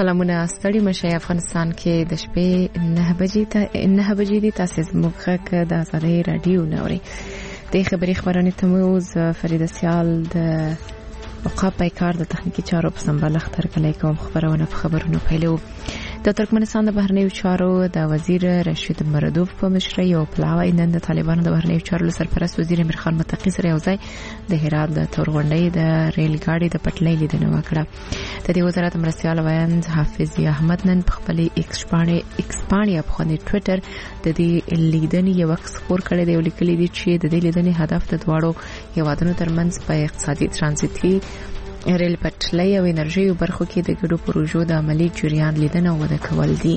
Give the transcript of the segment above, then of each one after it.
سلامونه ستړي مشه. افغانستان کې د شپې 9 بجې دي. تاسو زموږ غږ د آزادۍ رادیو نوري د خبري خبرونه تموز فرید سیال د وقاپ پیکار د تخنیکی چارو په سمبالښت ترکلې کوم خبرونه پیلو. د ترکمنستان د بهرنیو چارو د وزیر رشید مردوف په مشرۍ او پلاوی نن د طالبانو د بهرنیو چارو سرپرست وزیر امیر خان متقی سره یوځای د هرات د تورغونډۍ د ریل ګاډي د پټلۍ لیدنه وکړه. د دې وزارت مرستيال وایند حافظ احمد نن په خپل ایکس باندې په ټوئیټر د دې لیدنې یو عکس خپور کړی دی او لیکلی دی چې د دې لیدنې هدف د دواړو هیوادونو ترمنځ په اقتصادي ترانزیتي ریل پټلۍ او انرژي برخو کې د ګډو پروژو د عملی جریان لیدنه وده کول دي.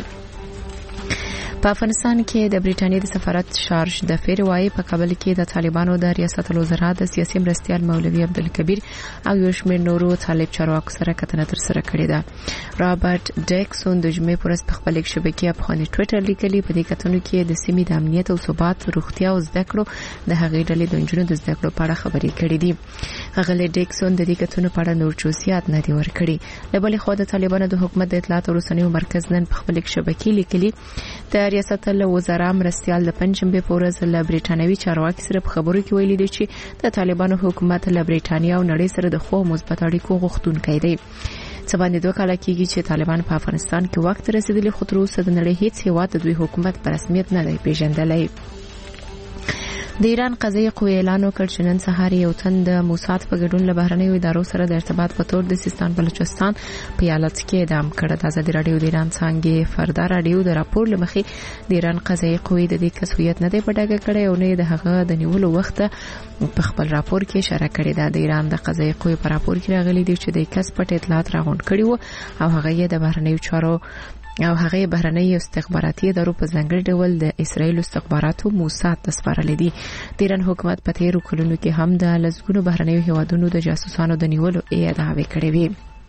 په افغانستان کې د بریټانیا د سفارت شارج د فیروای په کابل کې د طالبانو د ریاست الوزرا د سیاسي مرستيال مولوي عبدالکبیر او یو شمېر نورو طالب چارواکو سره کتنه تر سره کړې ده. رابرټ ډیکسون د جمعې پر ورځ په خپل شبکې افغاني ټوئیټر لیکلي په دې کتنو کې د سیمې د امنیت او ثبات، روغتیا او زده کړو د هغې ډلې د انجونو د زده کړو په اړه خبرې کړې دي. هغه ډیکسون د دې کتنو په اړه نور جزئیات نه دی ورکړي. له بلې خوا د طالبانو د حکومت د اطلاعات او رسنیو مرکز نن په خپل شبکې لیکلي د ریاست الوزرا مرستيال د پنځمبه په ورځ له بریټانوي چارواکي سره په خبرو کې ویلي دي چې د طالبانو حکومت له بریټانیا او نړۍ سره د خو مثبت اړیکو غوښتونکی دی. څه باندې 2 کال کېږي چې طالبان په افغانستان کې وخت رسیدلی، خو تر اوسه د نړۍ هیڅ هیواد د دوی حکومت په رسمیت نه دی پیژندلی. د ایران قضایي قوې اعلان وکړ چې نن سهار یو تن د موساد په ګډون له بهرنیو ادارو سره د ارتباط په تور د سیستان بلوچستان په ایالت کې اعدام کړ. د آزادي رادیو د ایران څنګه فردا رادیو د راپور لمخې د ایران قضایي قوې د دې کسویت نه دی پټاګه کړی او نه د هغه د نیولو وخت په خپل راپور کې اشاره کړې ده. د ایران د قضایي قوې په راپور کې راغلي دی چې د کس پټ اطلاعات راغونډ کړي وو او هغه یې د بهرنیو چارو او هغه بهرنۍ استخباراتي ادارو په ځانګړي ډول د اسرایل استخباراتو موساد تسپارل دي. د ایران حکومت په تیرو کلونو کې هم د لزګونو بهرنیو هیوادونو د جاسوسانو د نیولو ادعاوې کړې وې.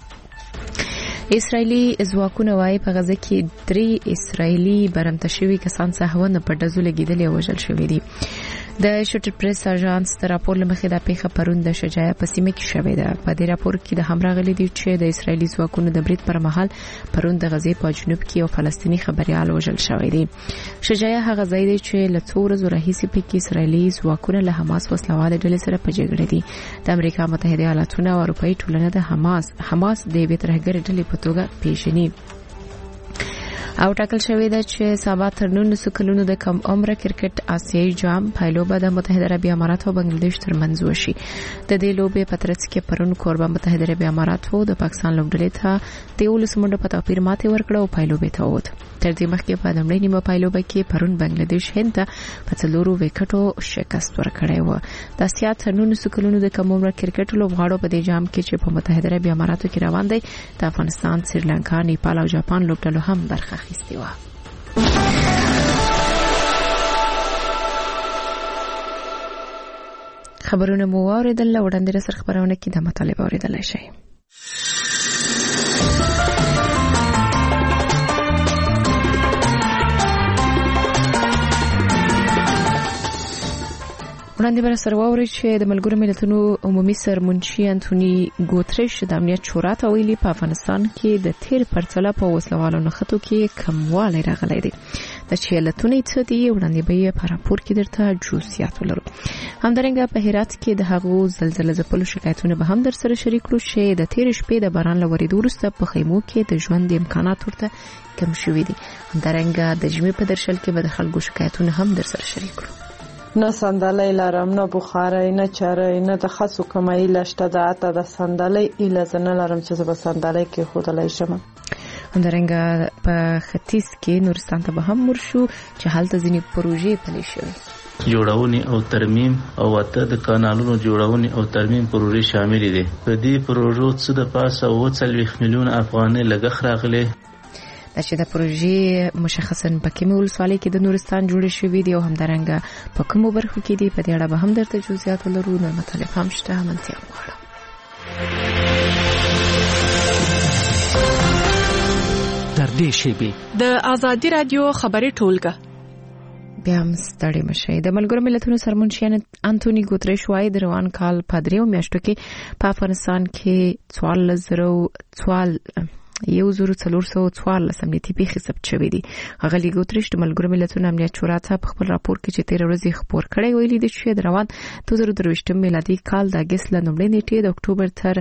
اسرایلی ځواکونه وايي په غزه کې 3 اسرایلی برمته شوي کسان سهونه په ډزو لګیدل او وژل شوي دي. د شوټر پریس اژانس د راپور لمخې د پیښه پرون د شجاع په سیمه کې شوې ده. په دې راپور کې د همراغلي دي چې د اسرایلی ځواکونو د برید پر مهال پرون د غزې په جنوب کې یو فلسطینی خبريال وژل شوی دی. شجاع هغه ځای دی چې له څو ورځې راهیسې په کې اسرایلی ځواکونه له حماس وسلواله ډلې سره په جګړه دي. د امریکا متحده ایالاتونو او اروپאי ټولنه د حماس د بیترهګر ډلې په توګه پیژني او ټاکل شوې ده چې سبا تر 19 کلونو د کم عمر کرکټ آسیایي جام پایلوبه د متحده عربی امارات او بنگلاديش ترمنځ وشي. د دې لوبې په ترڅ کې پرون کوربه متحده عربی امارات او د پاکستان لوبډلې ته د 19 منډو په توپیر ماتې ورکړه او پایلوبې ته ووت. تر دې مخکې په دمړې نیمه پایلوبه کې پرون بنگلاديش هند ته په 4 وکټو شکست ورکړی و. د اسیا تر 19 کلونو د کم عمر کرکټ لوبغاړو په دې جام کې چې په متحده عربی اماراتو کې روان دي د افغانستان، سریلانکا، نیپال او جاپان لوبډلو هم برخه اخیستې وه. خبرونه مو واوریدل. وړاندې سره خبرونه کې د مطالبه اوریدلای شئ. وړاندې بر سره واوري چې د ملګرو ملتونو عمومي سرمنشي انټونی ګوتریش د امنیت شورا ته ویلي په افغانستان کې د تیر پرڅله په وسلوالو نخښتو کې کموالی راغلی دی. د چیلتونې څه دی وړاندې به په راپور کې درته جزئیات ولرو. همدارنګه په هرات کې د هغو زلزلې ځپلو شکایتونه به هم در سره شریک کړو چې د تیر شپې د باران لورېدو وروسته په خیمو کې د ژوند امکانات ورته کم شوي دي. همدارنګه د جمعې په درشل کې به د خلکو شکایتونه هم در سره شریک کړو. نه صندلی لرم، نه بخاری، نه چرای، نه د خاصو کمای لشته ده. حتی د صندلی ایله نه لرم چې به صندلی کې خودلای شم. همدارنګه په ختیځ کې نورستان ته به هم ورشو چې هلته ځینې پروژې پلي شوي. جوړونې او ترمیم او اته د کانالونو جوړونې او ترمیم پروژې شامل دي. په دې پروژو څه د پاسه 40 میلیون افغانۍ لګښت راغلی. چې د پروژې مشخصاً په کومه ولسوالۍ کې د نورستان جوړ شوی دی او همدارنګه په کومو برخو کې دی، په دې اړه به هم درته جزئیات ولرو. نو مطالب هم شته، منتیا غواړم. در دې شیبې د آزادي رادیو خبري ټولګه بیا هم ستړي مشي. د ملګرو ملتونو سرمنشي انټونی ګوتریش وايي د روان کال په 3 میاشتو کې په افغانستان کې 1414 امنیتي پیښې ثبت شوې دي. ښاغلي ګوتریش د ملګرو ملتونو امنیت شورا ته په خپل راپور کې چې 13 ورځې خبر کړی ویلي دي چې د روان 2023 میلادي کال د اگست له لومړۍ نیټې د اکتوبر تر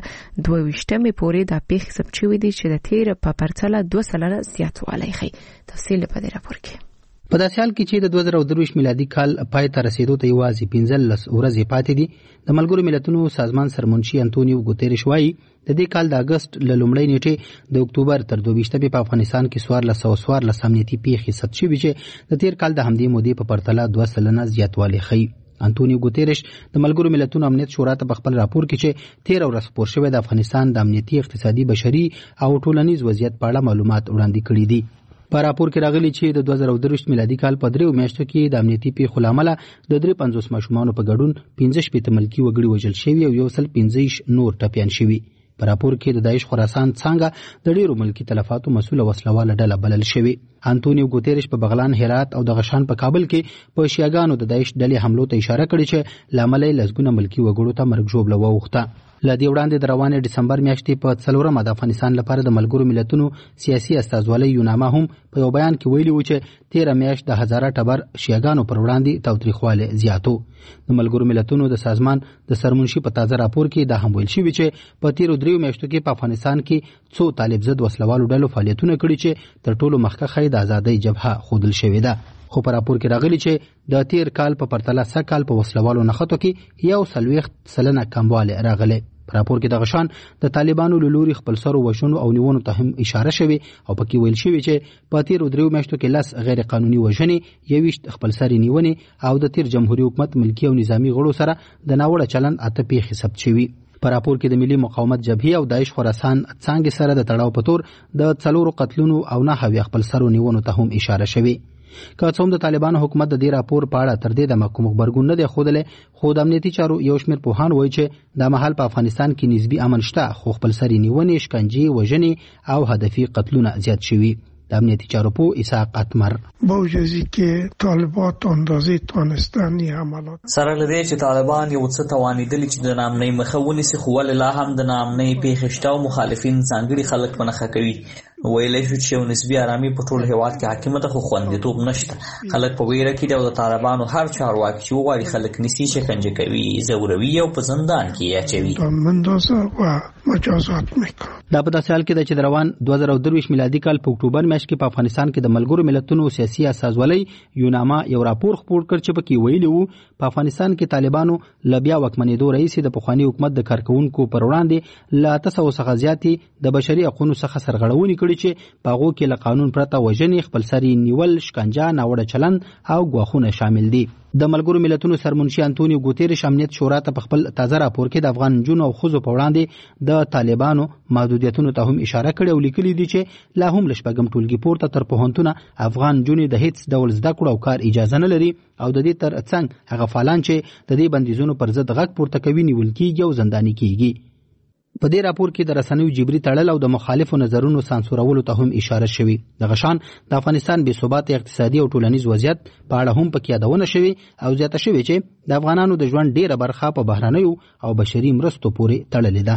22 پورې د پیښې ثبت شوې دي چې د تیر په پرتله 2% زیاتوالی ښيي. تفصیل په دې راپور کې. په داسې حال کې چې د 2023 میلادي کال پای ته رسیدو ته یوازې 15 ورځې پاتې دي، د ملګرو ملتونو سازمان سرمنشي انټونیو ګوتریش وایي د دې کال د اگست له لومړۍ نیټې د اکتوبر تر 22 په افغانستان کې 1414 امنیتي پیښې ثبت شوې چې د تیر کال د همدې مودې په پرتله 2% زیاتوالی ښيي. انټونیو ګوتریش د ملګرو ملتونو امنیت شورا ته په خپل راپور کې چې 13 ورځې خبر شوی د افغانستان د امنیتي، اقتصادي، بشري او ټولنیز وضعیت په اړه معلومات وړاندې کړي دي. په راپور کې راغلي چې د 2023 میلادي کال په 3 میاشتو کې د امنیتي پیښو لامل د 350 ماشومان په ګډون 15 ملکی وګړي وژل شوي او 115 نور ټپيان شوي. په راپور کې د داعش خراسان څنګه د ډیرو ملکی تلفاتو مسؤل وسلواله ډله بلل شوی. انټونیو ګوتریش په بغلان، هرات او د غشان په کابل کې په شیعاګانو د داعش ډلې حملو ته اشاره کړې چې لامل یې لسګونه ملکی وګړو ته مرګ ژوبله ووخته. لدی وړاندې د روانې دسمبر میاشتې په 4 د افغانستان لپاره د ملګرو ملتونو سیاسي استازولۍ یوناما هم په یو بیان کې ویلي و چې 13 میاشت د هزاره ټبر شیعاګانو پر وړاندې تاوتریخوالی زیاتو. د ملګرو ملتونو د سازمان د سرمنشي په تازه راپور کې دا هم ویل شوی چې په 13 میاشتو کې په افغانستان کې څو طالب ضد وسلوالو ډلو فعالیتونه کړي چې تر ټولو مخکښه د ازادۍ جبهه خودل شوې ده. خو په راپور کې راغلي چې د تیر کال په پرتله سکهال په وسلوالو نښتو کې 140% کموالی راغلی. په راپور کې د غشان د طالبانو له لوري خپل سرو وژنو او نیونو ته هم اشاره شوې او پکې ویل شوی چې په تیر 3 میاشتو کې 10 غیر قانوني وژنې، 21 خپل سري نیونې او د تیر جمهوریت حکومت ملکی او نظامی غړو سره د ناوړه چلند 8 پیښې ثبت شوي. په راپور کې د ملي مقاومت جبهې او داعش خراسان څنګه سره د تړاو په تور د 4 قتلونو او 9 خپل سرو نیونو ته هم اشاره شوې. که څوم د طالبانو حکومت د دې راپور په اړه تر دې د کوم خبرګون نه دی خوده، خو د امنیتي چارو یو شمېر پوهان وایي چې د محل په افغانستان کې نسبی امن شته، خو خپل سري نیونې، شکنجې، وژنې او هدفي قتلونه زیات شوي. د امنیتي چارو په اسحاق اتمر با وجودی که طالبات اندازه تانستن عملات سره لدی چې طالبان یو څه توانیدلی چې د نامنۍ مخه ونیسي، خو لا هم د نامنۍ پیښې شته او مخالفین ځانګړي خلک په نښه کوي. ویلی شو چې یو نسبي آرامي په ټول هیواد کې حاکمه ده، خو خوندیتوب نشته. خلک په ویره کې دي او د طالبانو هر چارواکي چې وغواړي خلک نیسي، شکنجه کوي، ځوروي او په زندان کې اچوي. مندازه و مجازات میکنه. دا په داسې حال کې ده چې د روان 2023 میلادي کال په اکتوبر میاشت کې په افغانستان کې د ملګرو ملتونو سیاسي استازولۍ یوناما یو راپور خپور کړ چې پکې ویلي وو په افغانستان کې طالبانو له بیا واکمنېدو راهیسې د پخواني حکومت د کارکونکو پر وړاندې له 800 څخه زیاتې د بشري حقوقو څخه سرغړونې کړې چې په هغو کې له قانون پرته وژنې، خپل سري نیول، شکنجه، ناوړه چلند او ګواښونه شامل دي. د ملګرو ملتونو سرمنشي انټونیو ګوتریش امنیت شورا ته په خپل تازه راپور کې د افغان جنونو او ښځو په وړاندې د طالبانو محدودیتونو ته هم اشاره کړې او لیکلي دي چې لا هم له شپږم ټولګي پورته تر پوهنتونه افغان جنونې د هیڅ ډول زده کړو او کار اجازه نه لري او د دې تر څنګ هغه فعالان چې د دې بندیزونو پر ضد غږ پورته کوي نیول کېږي او زنداني کېږي. په دې راپور کې د رسنیو جبري تړل او د مخالفو نظرونو سانسورولو ته هم اشاره شوې. د غشان د افغانستان بې ثباته اقتصادي او ټولنیز وضعیت په اړه هم پکې یادونه شوې او زیاته شوې چې د افغانانو د ژوند ډیره برخه په بهرنیو او بشري مرستو پورې تړلې ده.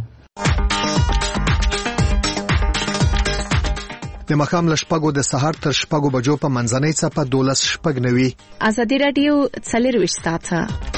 د مخام لشپګو د سحر تر شپګو بجو په منځنۍ څپه 12:09 ازادي رادیو 24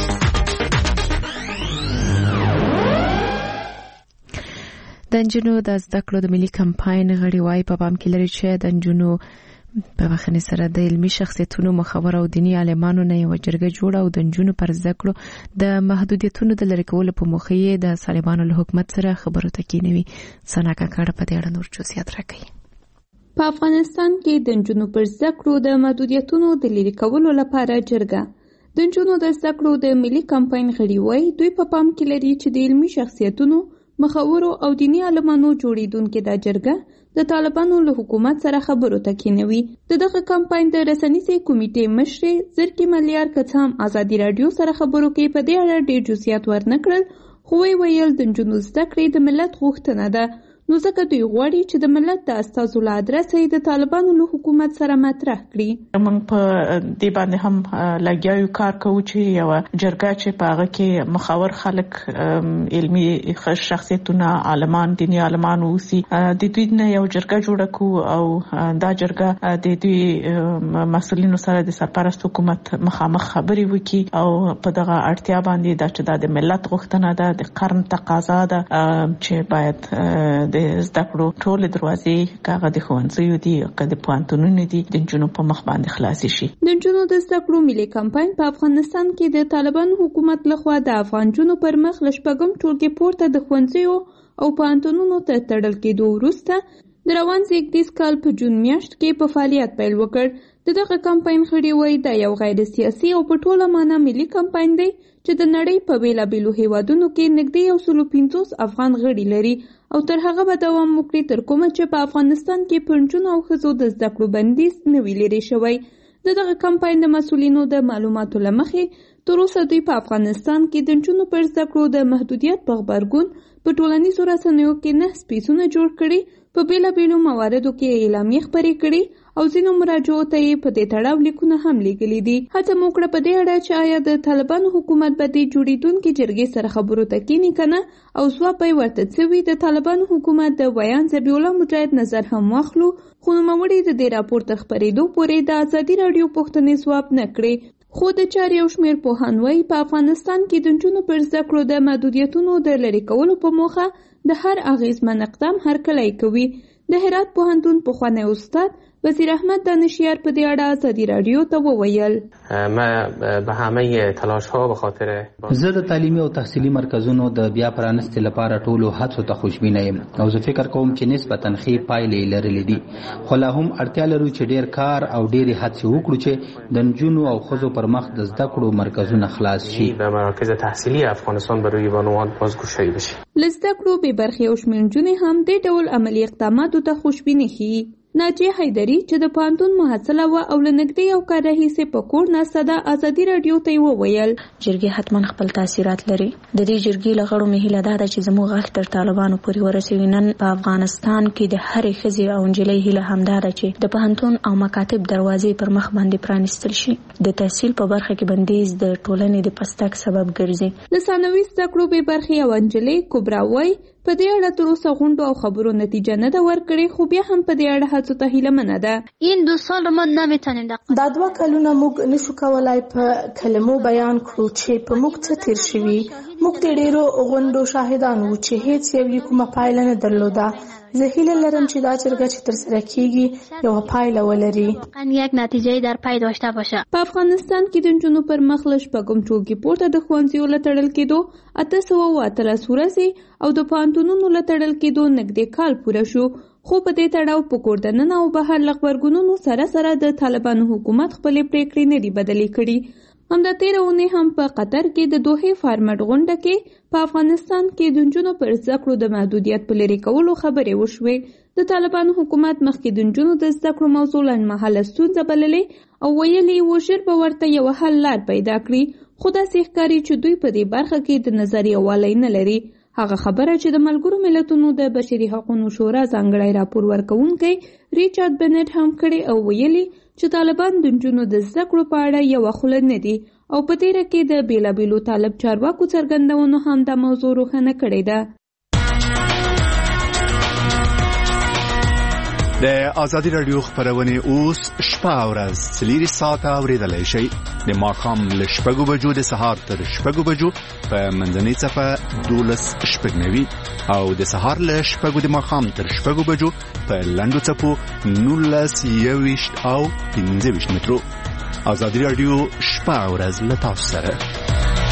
د نجونو د زده کړو د ملي کمپاین غړي وايي په پام کې لري چې د نجونو په مخنی سره د علمي شخصیتونو مخور او دینی عالمانو نه یو جرګه جوړه او د نجونو پر زده کړو د محدودیتونو د لری کولو په موخه یې د طالبانو له حکومت سره خبرو ته کینوي. سناکا کړه په دې اړه نور جزئیات راکړي. په افغانستان کې د نجونو پر زده کړو د محدودیتونو د لری کولو لپاره جرګه د نجونو د زده کړو د ملي کمپاین غړي وايي دوی په پام کې لري چې د علمي شخصیتونو مخورو او دینی عالمانو جوړیدونکو د جرګه د طالبانو له حکومت سره خبرو ته کینوي. دغه کمپاین د رسنیزي کمیټې مشر زرکی ملیار کڅام ازادي رادیو سره خبرو کې په دې اړه ډېر جزئیات ورنکړل، خو ویل د نجونو زده کړې د ملت غوښتنه ده، نو ځکه دوی غواړي چې د ملت د استازو له ادرسه د طالبانو له حکومت سره مطرح کړي. موږ په دې باندې هم لګیاو کار کوو چې یو جرګه چې په هغه کې مخاور خلک علمي شخصیتونه عالمان دینی عالمان اوسي د دوی نه یو جرګه جوړه کو او دا جرګه د دوی مسؤلینو سره د سرپرست حکومت مخامخ خبرې وکړي او په دغه اړتیا باندې دا چې د ملت غوښتنه ده د قرن تقاضا ده چې باید د زده کړو ټول دروازې کاغه د ښوونځیو دي که د پوهنتونونو دي د نجونو په مخ باندې خلاص شي. د نجونو د زده کړو ملي کمپاین په افغانستان کې د طالبان حکومت لخوا د افغان جنونو پر مخ ل شپږم ټولګي پورته د ښوونځیو او پوهنتونونو ته تړل کېدو وروسته د روان زیږدیز کال په جون میاشت کې په فعالیت پیل وکړ. دغه کمپاین خړې وای د یو غیر سیاسي او په ټوله معنا ملي کمپاین دی چې د نړۍ په بیلابیلو هیوادونو کې نږدې 150 افغان غړي لري او تر هغه به دوام وکړي تر کومه چې په افغانستان کې په نجونو او ښځو د زده کړو بندیز نه وي لرې شوی. دغه کمپاین د مسؤلینو د معلوماتو له مخې تر اوسه دوی په افغانستان کې د نجونو پر زده کړو د محدودیت په غبرګون په ټولنیزو رسنیو کې 9 سپیڅونه جوړ کړي، په بیلابیلو مواردو کې اعلامیې خپرې کړي او ځینو مراجعو ته یې په دې تړاو لیکونه هم لیږلي دي. هڅه مو کړه په دې اړه چې آیا د طالبانو حکومت به د جوړېدونکي جرګې سره خبرو ته کینی کنه او ځواب یې ورته څه وي. د طالبانو حکومت د بیان ذبیح الله مجاهد نظر هم واخلو، خو نوموړي د دې راپور تر خپرېدو پورې د ازادي راډیو پوښتنې ځواب نه کړې. خو د چارې یو شمېر پوهان وایي په افغانستان کې د نجونو پر زده کړو د محدودیتونو د لرې کولو په موخه د هر اغیزمن اقدام هرکلی کوي. د هرات پوهنتون پخوانی استاد وزیر احمد دانشیار په دې اړه ازادي راډیو ته وویل: ما به همه تلاش ها به خاطر زه د تعلیمي او تحصیلي مرکزونو د بیا پرانستې لپاره ټولو هڅو ته خوشبینه یم او زه فکر کوم چې نسبتاً ښې پایلې لرلې دي، خو لا هم اړتیا لرو چې ډیر کار او ډیرې هڅې وکړو چې د نجونو او ښځو پر مخ د زده کړو مرکزونه خلاص شي. به مراکز تحصیلی افغانستان به روی بانوان بازگشایی بشه. له زده کړو بې برخې او شمېر نجونې هم دې ډول عملي اقداماتو ته خوشبیني ښیي. ناجیه حیدري چې د پوهنتون محصله وه او له نږدې یو کال راهیسې په کور ناسته ده، ازادي راډیو ته یې وویل: جرګې حتما خپل تاثیرات لري. د دې جرګې له غړو مې هیله دا ده چې زموږ غږ تر طالبانو پورې ورسوي. نن په افغانستان کې د هرې ښځې او نجلۍ هیله همدا ده چې د پوهنتون او مکاتب دروازې پر مخ باندې پرانیستل شي. د تحصیل په برخه کې بندیز د ټولنې د پرمختګ سبب ګرځي. د ثانوي زده کړو بې برخې یوه نجلۍ کبرا وایي په دې اړه تر اوسه غونډو او خبرو نتیجه نه ده ورکړې، خو بیا هم په دې اړه هڅو ته هیلهمنه ده. این 2 سال ما نمیتونیم دا 2 کلونه موږ نشو کولای په کلمو بیان کړو چې په موږ څه تیر شوي. موږ د ډیرو غونډو شاهدان وو چې هیڅ یو کومه پایله نه درلوده. زه هیله لرم چې دا جرګه چې ترسره کیږي یو پایله ولري، یک نتیجه در پی داشته باشه. په افغانستان کې د نجونو پر مخ له شپږم ټولګي پورته د ښوونځیو له تړل کېدو 813 ورځې او د پوهنتونونو له تړل کېدو نږدې کال پوره شو. خو په دې تړاو په کور دننه او بهر له غبرګونونو سره سره د طالبانو حکومت خپلې پریکړې نه دي بدلې کړي. همدا تېره اونۍ هم په قطر کې د دوحې فارمټ غونډه کې په افغانستان کې د نجونو پر زده کړو د محدودیت په لرې کولو خبرې وشوې. د طالبانو حکومت مخکې د نجونو د زده کړو موضوع لنډمهاله ستونزه بللې او ویلي و ژر به ورته یوه حل لار پیدا کړي، خو داسې ښکاري چې دوی په دې برخه کې د نظر یووالی نه لري. هغه خبره چې د ملګرو ملتونو د بشري حقوقو شورا ځانګړی راپور ورکوونکی ریچارډ بنټ هم کړی او ویلي چې طالبان د نجونو د زده کړو په اړه یوه خوله نه دي او په تېره کې د بیلابیلو طالب چارواکو څرګندونو هم دا موضوع روښانه کړې ده. د ازادي راډیو خبرونه اوس شپه او ورځ 4 ساعته اوریدلای شئ. د ماښام له 6 بجو د سهار تر 6 بجو په منځنۍ صفه 12:09 او د سهار له 6 د ماښام تر 6 بجو په لنډو څپو 19:20 او 15 مترو. ازادي راډیو شپه او ورځ له تاسو سره.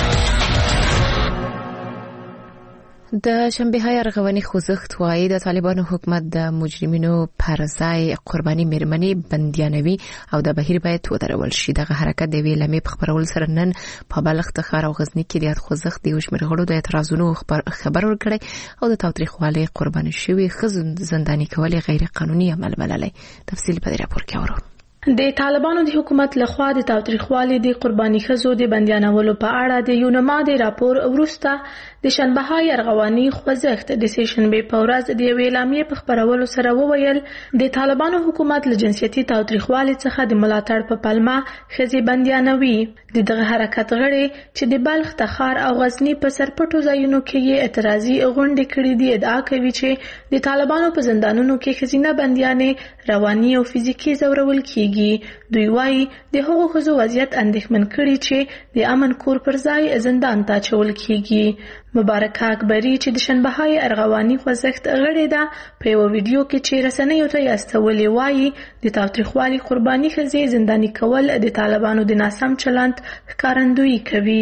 د شنبه های رغونی خوځښت وايي د طالبانو حکومت د مجرمینو پر ځای قرباني مېرمنې بندیانوي او د بهیر باید ودرول شي. دغه حرکت د ویلې لمې په خبرول سره نن په بلخ ښار او غزنی کې د خوځښت د یو شمېر غړو د اعتراضونو خبر ورکړی او د تاوتریخوالي قرباني شوي ښځو زنداني کول غیر قانوني عمل بللی. تفصیل په دې راپور کې اورو. د طالبانو د حکومت لخوا د تاوتریخوالي د قرباني ښځو د بندیانولو په اړه د یونما د راپور وروسته د شنبه‌های ارغواني خوځښت د سهشنبې په ورځ د یوې اعلامیې په خپرولو سره وویل د طالبانو حکومت له جنسیتي تاوتریخوالي څخه د ملاتړ په پلمه ښځې بندیانوي. دغه حرکت غړي چې د بلخ، تخار او غزنی په سرپټو ځایونو کې یې اعتراضي غونډې کړې دي ادعا کوي چې د طالبانو په زندانونو کې ښځینه بندیانې رواني او فزیکي ځورول کیږي. دوی وایي د هغو ښځو وضعیت اندېښمن کړي چې د امن کور پر ځای زندان ته اچول کیږي. مبارکه اکبري چې د شنبه‌های ارغواني خوځښت غړې ده په یو ویډیو کې چې رسنیو ته یې استولې وایي د تاوتریخوالي قرباني ښځې زنداني کول د طالبانو د ناسم چلند ښکارندویي کوي.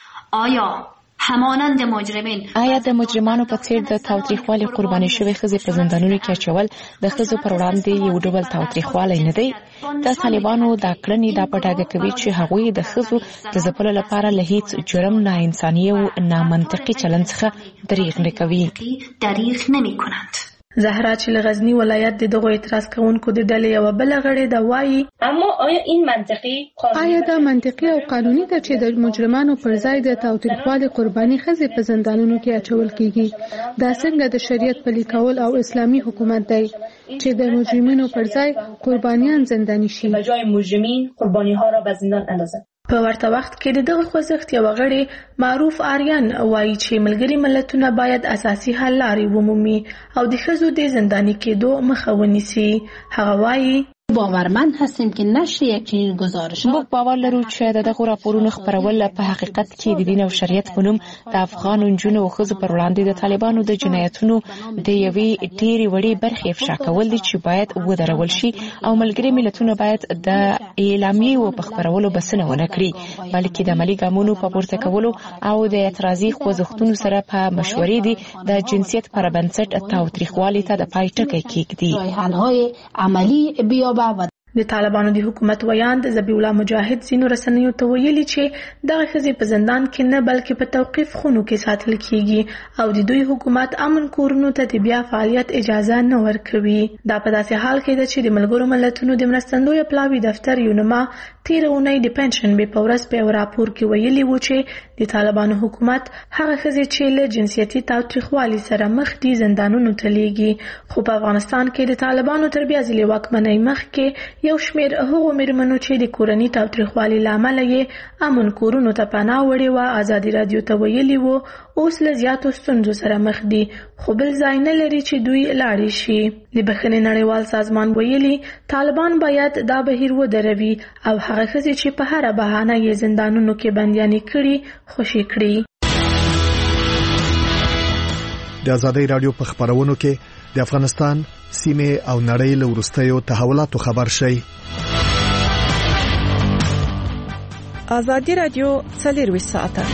آیا د مجرمانو په څیر د تاوتریخوالي قرباني شوې ښځې په زندانونو کې اچول د ښځو پر وړاندې یو ډول تاوتریخوالی نه دی؟ د طالبانو دا کړنې دا په ډاګه کوي چې هغوی د ښځو د ځپلو لپاره له هیڅ جرم، ناانساني او نامنطقي چلند څخه دریغ نه کوي. زهرا چې له غزنی ولایت د دغو اعتراض کوونکو د ډلې یوه بله غړې ده وایي آیا دا منطقي او قانوني ده چې د مجرمانو پر ځای د تاوتریخوالي قرباني ښځې په زندانونو کې اچول کیږي؟ دا څنګه د شریعت پلي کول او اسلامي حکومت دی چې د مجرمینو پر ځای قربانیان زنداني شي؟ په ورته وخت کې د دغه خوځښت یو غړی معروف آریان وایي چې ملګري ملتونه باید اساسي حل لارې ومومي او د ښځو د زنداني کېدو مخه ونیسي. هغه وایي باورمند هستیم که نشر یک چنین گزارش موږ باور لرو چې د دغه راپورونو خپرول په حقیقت کې د دین او شریعت په نوم د افغان نجونو او ښځو پر وړاندې د طالبانو د جنایتونو د یوې ډېرې وړې برخې افشا کول دي چې باید ودرول شي او ملګري ملتونه باید د اعلامیې په خپرولو بسنه ونه کړي بلکې د عملي ګامونو په پورته کولو او د اعتراضي خوځښتونو سره په مشورې دي د جنسیت پر بنسټ تاوتریخوالي ته د پای ټکی کېږدي. حل‌های عملی بیابد. د طالبانو د حکومت ویاند ذبیح الله مجاهد ځینو رسنیو ته ویلي چې دغه ښځې په زندان کې نه بلکې په توقیف خونو کې ساتل کیږي او د دوی حکومت امن کورونو ته د بیا فعالیت اجازه نه ورکوي. دا په داسې حال کې ده چې د ملګرو ملتونو د مرستندویه پلاوي دفتر یونما تېره اونۍ د پنجشنبې په ورځ په یو راپور کې ویلي و چې د طالبانو حکومت هغه ښځې چې له جنسیتي تاوتریخوالي سره مخ دي زندانونو ته لیږي. خو په افغانستان کې د طالبانو تر بیا ځلې واکمنۍ مخکې یو شمېر هغو مېرمنو چې د کورني تاوتریخوالي له امله یې امن کورونو ته پناه وړې وه ازادي راډیو ته ویلي وو اوس له زیاتو ستونزو سره مخ دي خو بل ځای نه لري چې دوی لاړې شي. د بخښنې نړیوال سازمان ویلي طالبان باید دا بهیر ودروي او هغه ښځې چې په هره بهانه یې زندانونو کې بندیانې کړي خوشي کړي. د ازادي راډیو په خبرونو کې د افغانستان سیمه او نړۍ له وروستیو تحولاتو خبر شي. ازادي راډیو 24 ساعته.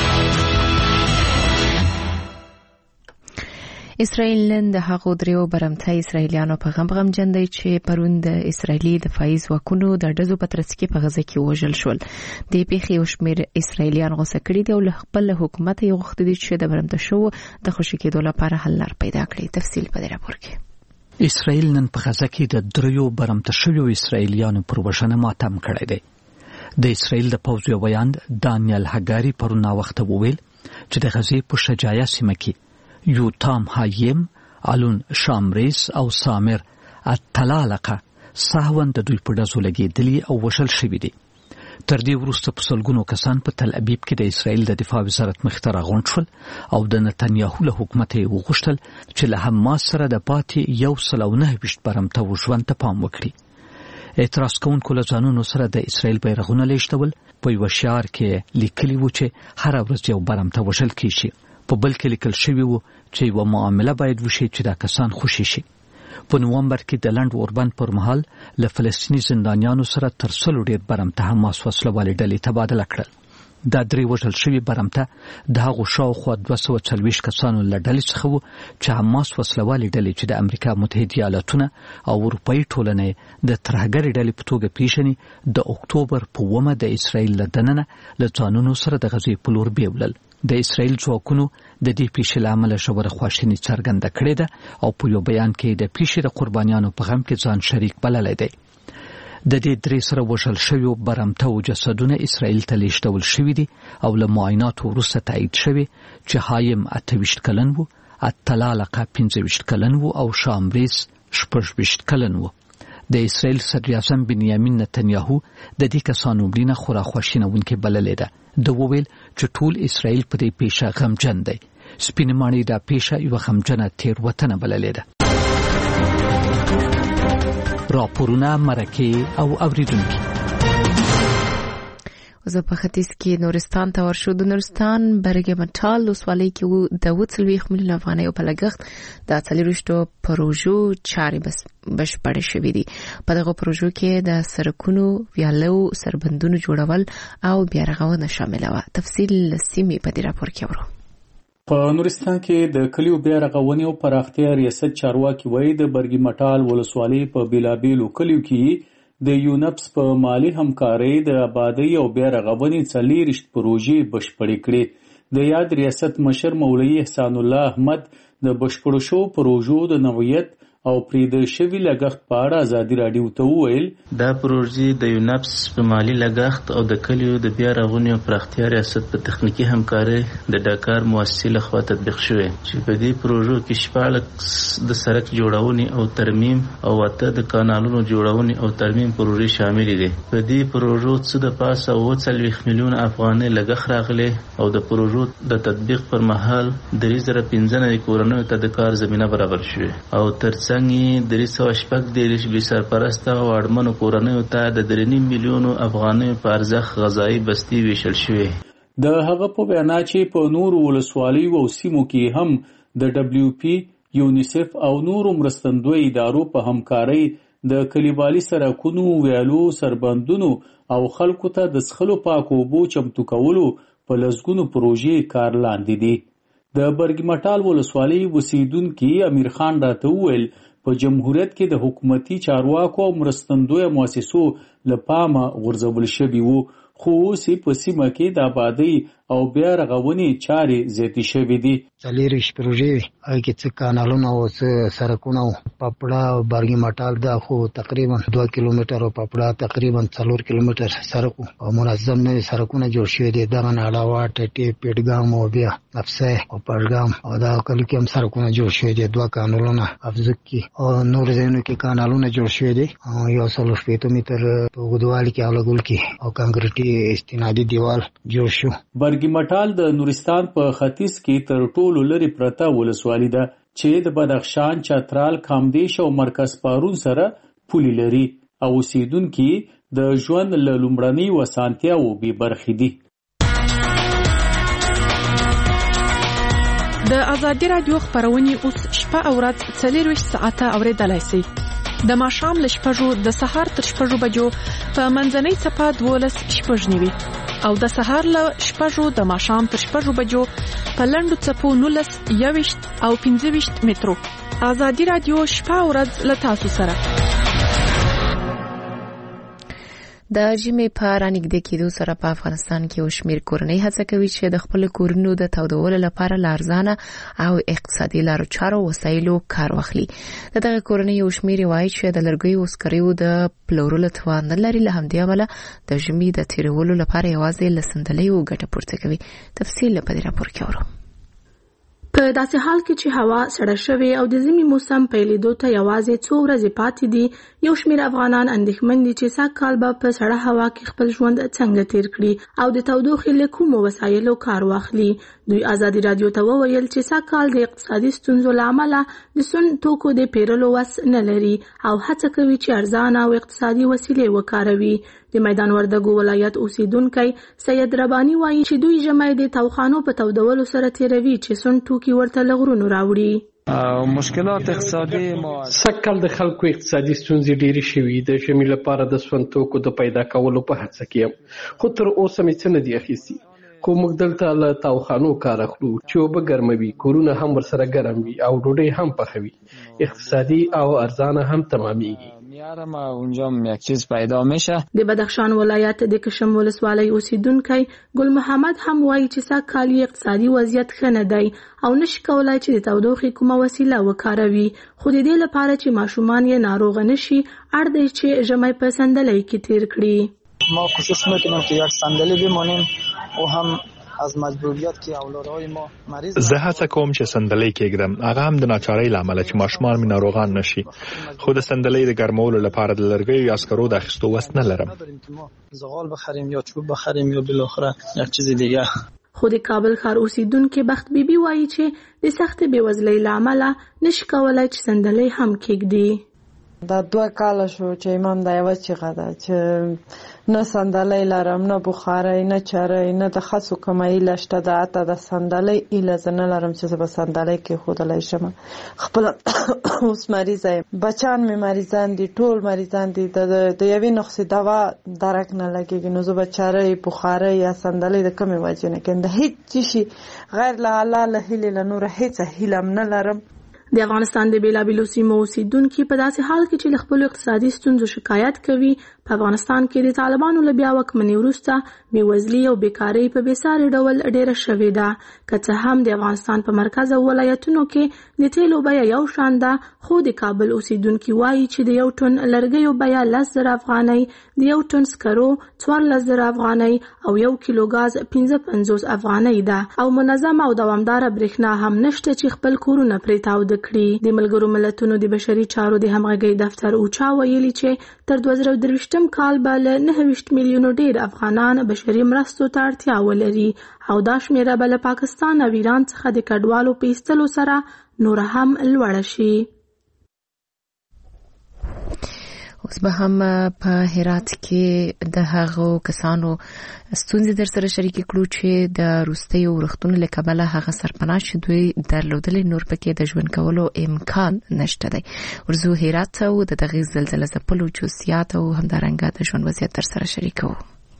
اسرائیل نن د هغو دریو برمته اسرائیلیانو په غم جندي چې پرون د اسرائیلي دفاعي ځواکونو د ډزو په ترڅ کې په غزه کې وژل شول. د پیښې یو شمېر اسرائیلیان غوسه کړي دي او له خپل حکومت یې غوښتي دي چې د برمته شو د خوشي کېدو لپاره حل لار پیدا کړي. تفصیل په دې راپور کې. اسرائیل نن په غزه کې د دریو برمته شویو اسرائیلیانو پر وژنه ماتم کړی دی. د اسرائیل د پوځ یو ویاند دانیل هګاری پرون وخت وویل چې د غزې په شجاعه سیمه کې یوتام هایم، آلون شامریس او سامر اتلالقه سهون د دوی په ډزو لګېدلي او وژل شوي دي. تر دې وروسته په سلګونو کسان په تل ابیب کې د اسرائیل د دفاع وزارت مخې ته راغونډ شول او د نتنیاهو له حکومت یې وغوښتل چې له حماس سره د پاتې 129 برمته ژوند ته پام وکړي. اعتراض کوونکو له ځانونو سره د اسرائیل بیرغونه لیږدول. په یوه شعار کې لیکلي وو چې هره ورځ یو برمته وژل کیږي. په بل کې لیکل شوی وو چې یوه معامله باید وشي چې دا کسان خوشي شي. په نومبر کې د لنډ اوربند پر مهال له فلسطیني زندانیانو سره تر 100 ډیر برمته حماس وسلوالې ډلې تبادله کړل. دا درې وژل شوي برمته د هغو شاوخوا 240 کسانو له ډلې څخه وو چې حماس وسلوالې ډلې چې د امریکا متحده ایالاتونه او اروپایي ټولنې د ترهګرې ډلې په توګه پیژني د اکتوبر په 9 د اسرائیل له دننه له ځانونو سره د غزې په لور بیولل. د اسرائیل ځواکونو د دې پیښې له امله ژوره خواشیني څرګنده کړې ده او په یو بیان کې د پیښې د قربانیانو په غم کې ځان شریک بللی دی. د دې درې سره وژل شویو برمته جسدونه اسرائیل ته لیږدول شوي دي او له معایناتو وروسته تایید شوي چې حایم 28 کلن و، اتلالقه 25 کلن و او شامریز 26 کلن و. د اسرائیل صدراعظم بنیامین نتنیاهو د دې کسانو مړینه خورا خواشینونکې بللې ده. د وویل چې ټول اسرائیل په دې پیښه غمجن دی. سپینې ماڼۍ دا پیښه یوه غمجنه تېروتنه بللې ده. راپورونه، مرکې او اوریدونکي. زه په ختیځ کې نورستان ته ورشو. د نورستان برګ مټال ولسوالۍ کې د 40 میلیون افغانۍ په لګښت د 40 پروژو چارې بشپړې شوې دي. په دغه پروژو کې د سړکونو، ویالو، سربندونو جوړول او بیا رغونه شامل و. تفصیل سیمې په دې راپور کې ورو. په نورستان کې د کلیو بیا رغونې او پراختیا ریاست چارواکي وایي د برګ مټال ولسوالۍ په بیلابیلو کلیو کې د یونپس په مالی همکارۍ د آبادی او بیا رغونې 40 پروژې بشپړې کړې. د یاد ریاست مشر مولوي احسان الله احمد د بشپړو شو پروژو د نوعیت او پریده شوی لګښت په اړه ازادي راډیو ته وویل دا پروژې د یونپس په مالی لګښت او د کلیو د بیا رغونې او پراختیا ریاست په تخنیکی همکارۍ د ډاکار مؤسسې لخوا تطبیق شوې چې په دې پروژو کې 14 د سړک جوړونې او ترمیم او 8 د کانالونو جوړونې او ترمیم پروژې شامل دي. په دې پروژو څه د پاسه 40 میلیون افغانۍ لګښت راغلي او د پروژو د تطبیق پر مهال 3015 کورنیو ته د کار زمينه برابر شوې او ترڅنګ 314 بي سرپرسته او اړمنو کورنیو ته د 3 میلیون افغانۍ په ارزښت غذایی بستي ویشل شوې. د هغه په بیان چې په نور ولسوالیو او سیمو کې هم د WP، یونیسف او نور مرستندوی ادارو په همکارۍ د کلیوالي سړکونو، ویالو، سربندونو او خلکو ته د څښلو پاکو اوبو چمتو کولو په لسګونو پروژې کار لاندې دي. د برګ مټال ولسوالۍ اوسیدونکي امیر خان راته وویل په جمهوریت کې د حکومتي چارواکو او مرستندوی مؤسسو له پامه غورځول شوي وو، خو اوس په سیمه کې د آبادی او بیا رغونې چارې زیاتې شوې دي. 40 پروژې هغه کې څه کانالونه او څه سړکونه او پپړا او برګ مټال دا خو تقریبا 2 کیلومتر او پپړا تقریبا 4 کیلومتر سړک او منظم نه سړکونه جوړ شوي دي. دغه نه علاوه ټټي، پیټګام او بیا افسه او پړګام او دا کلی کې هم سړکونه جوړ شوي دي. 2 کانالونه افزک کې او نور ځینو کې کانالونه جوړ شوي دي. یو 100 میټر په غدوالي کې اولګول کې او کانکریټي استنادي دیوال جوړ شو. برګ مټال د نورستان په ختیځ کې تر ټولو لري پرته ولسوالي ده چې د بدخشان، چترال، کامدیش او مرکز پارون سره پولي لري او اوسیدونکي د ژوند له لومړنۍ وسانتیاوو بې برخې دي. د ازادي راډیو خبرونه اوس شپه او ورځ 24 ساعته اوریدلای شئ. د ماښام له 6 د سهار تر 6 بجو په منځنۍ څپه 12:09 او د سهار له 6 د ماښام تر 6 بجو په لنډو څپو 19 او 15 مترو. ازادي راډیو شپه او ورځ له تاسو سره. د ژمي په رانږدې کېدو سره په افغانستان کې یو شمېر کورنۍ هڅه کوي چې د خپل کورونو د تودولو لپاره له ارزانه او اقتصادي لارو چارو وسایلو کار واخلي. دغه کورنۍ یو شمېر وایي چې د لرګیو او سکریو د پلورلو توان نه لري، له همدې امله د ژمي د تېرولو لپاره یوازې له صندلیو ګټه پورته کوي. تفصیل په دې راپور کې ورو. په داسې حال کې چې هوا سړه شوې او د ژمي موسم پیلېدو ته یوازې څو ورځې پاتې دي، یو شمېر افغانان اندېښمن دي چې سږ کال به په سړه هوا کې خپل ژوند څنګه تیر کړي او د تودوخې له کومو وسایلو کار واخلي. دوی ازادي راډیو ته وویل چې سږ کال د اقتصادي ستونزو له امله د سون توکو د پیرلو وس نه لري او هڅه کوي چې ارزانه او اقتصادي وسیلې وکاروي. د میدان وردګو ولایت اوسیدونکی سید ربانی وایي چې دوی ژمی د توخانو په تودولو سره تیروي چې سون توکي ورته له غرونو راوړي. مشکلات اقتصادي سږکال د خلکو اقتصادي ستونزې ډېرې شوي. د ژمي لپاره د سون توکو د پیدا کولو په هڅه کې یم، خو تر اوسه مې څه نه دي اخیستي. خو موږ دلته له توخانو کار اخلو چې اوبه ګرموي، کورونه هم ورسره ګرم وي او ډوډۍ هم پخوي. اقتصادي او ارزانه هم تمامېږي. میارم و اونجا یک چیز پیدا میشه. د بدخشان ولایت د کشم ولسوالۍ اوسیدونکی ګل محمد هم وایي چې سږکال اقتصادي وضعیت ښه نه دی او نشي کولای چې د تودوخې کومه وسیله وکاروي، خو د دې لپاره چې ماشومان یې ناروغه نشي اړ دی چې ژمی په صندلۍ کې تیر کړي. ما کوشش میکنیم که یک صندلی بمانیم و هم از مجبوریت که اولادهای ما مریض. زه هڅه کوم چې صندلۍ کېږدم، هغه هم د ناچارۍ له امله چې ماشومان مې ناروغان نشي، خو د صندلۍ د ګرمولو لپاره د لرګیو یا سکرو د اخیستو وس نه لرم. زغال بخریم یا چوب بخریم یا بالاخره یک چیز دیگه. خو د کابل ښار اوسیدونکي بخت بیبي وایي چې د سخت بېوزلۍ له امله نشي کولای چې صندلۍ هم کېږدي. دا 2 کاله شو چې امام دا یوه چیغه ده چې نه صندلۍ لرم، نه بخارۍ، نه چرۍ، نه د خسو کومه ایله شته ده. حتی د صندلۍ ایله زه نه لرم چې زه به صندلۍ کېښودلی شم. خپله اوس مریضه یم، بچیان مې مریضان دي، ټول مریضان دي، د یوې نسخې دوا درک نه لګېږي، نو زه به چرۍ، بخارۍ یا صندلۍ د کومې وجې نه کوم. د هېڅ شي غیر له الله له هیلې له نوره هېڅ هیله هم نه لرم. د افغانستان د بیلابیلو سیمو اوسیدونکي په داسې حال کې چې له خپلو اقتصادي ستونزو شکایت کوي، په افغانستان کې د طالبانو له بیا واکمنۍ وروسته بېوزلي او بیکارۍ په بېساري ډول ډېره شوې ده. که څه هم د افغانستان په مرکز او ولایتونو کې د تیلو بیه یو شان ده، خو د کابل اوسیدونکي وایي چې د یو ټن لرګیو بیه 10,000 افغانۍ، د یو ټن سکرو 14,000 افغانۍ او 1 کیلو ګاز 55 افغانۍ ده، او منظمه او دوامداره برېښنا هم نشته چې خپل کورونه پرې تاوده کړي. د ملګرو ملتونو د بشري چارو د همغږۍ دفتر اوچا ویلي چې تر 2023 کال به له 29 میلیونو ډېر افغانان بشري مرستو ته اړتیا ولري، او دا شمیره به له پاکستان او ایران څخه د کډوالو په ایستلو سره نور هم لوړه شي. اوس به هم په هرات کې د هغو کسانو ستونزې در سره شریکې کړو چې د وروستیو ورښتونو له کبله هغه سرپناه چې دوی درلودلې نور پکې د ژوند کولو امکان نشته دی. ورځو هرات ته او د دغې زلزله ځپلو جزئیات او همدارنګه د ژوند وضعیت در سره شریکوو.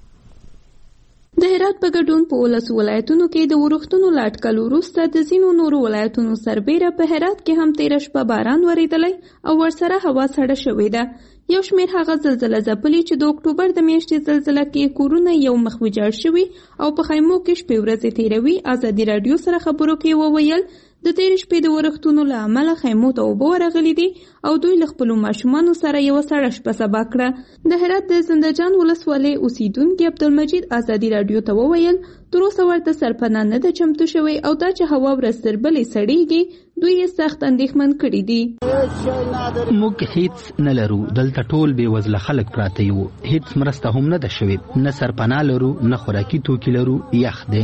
د هرات په ګډون په 19 ولایتونو کې د ورښتونو له اټکل وروسته د ځینو نورو ولایتونو سربیره په هرات کې هم تېره شپه باران ورېدلی او ورسره هوا سړه شوې ده. یو شمېر هغه زلزله ځپلي چې د اکتوبر د میاشتې زلزله کې کورونه یو مخ ویجاړ شوي او په خیمو کې شپې ورځې تېروي. ازادي راډیو سره خبرو کې وویل د تېرې شپې د ورښتونو له امله خیمو ته اوبه ورغلي دي او دوی له خپلو ماشومانو سره یوه سړه شپه سبا کړه. د هرات د زندهجان ولسوالۍ اوسیدونکي عبدالمجید ازادي راډیو ته وویل تر اوسه ورته سرپناه نه ده چمتو شوی او دا چې هوا ورځ تر بلې سړېږي دوی یې سخت اندېښمن کړي دي. موږ هیڅ نه لرو، دلته ټول بې وزله خلک پراته یو، هیڅ مرسته هم نه ده شوې، نه سرپناه لرو، نه خوراکي توکي لرو، یخ دی.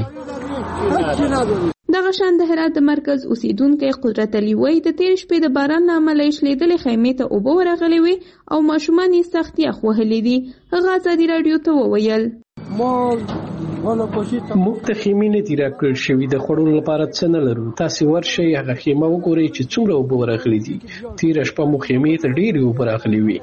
دغه شان د هرات د مرکز اوسیدونکی قدرت علي وایي د تېرې شپې د باران له امله یې شلېدلې خیمې ته اوبه ورغلې وې او ماشومان یې سخت یخ وهلي دي. هغه ازادي راډیو ته وویل موږ ته خیمې نه دي راکړل شوي، د خوړلو لپاره څه نه لرو. تاسې ورشئ هغه خیمه وګورئ چې څومره اوبه ورغلي دي. تېره شپه مو خیمې ته ډېرې اوبه راغلي وې.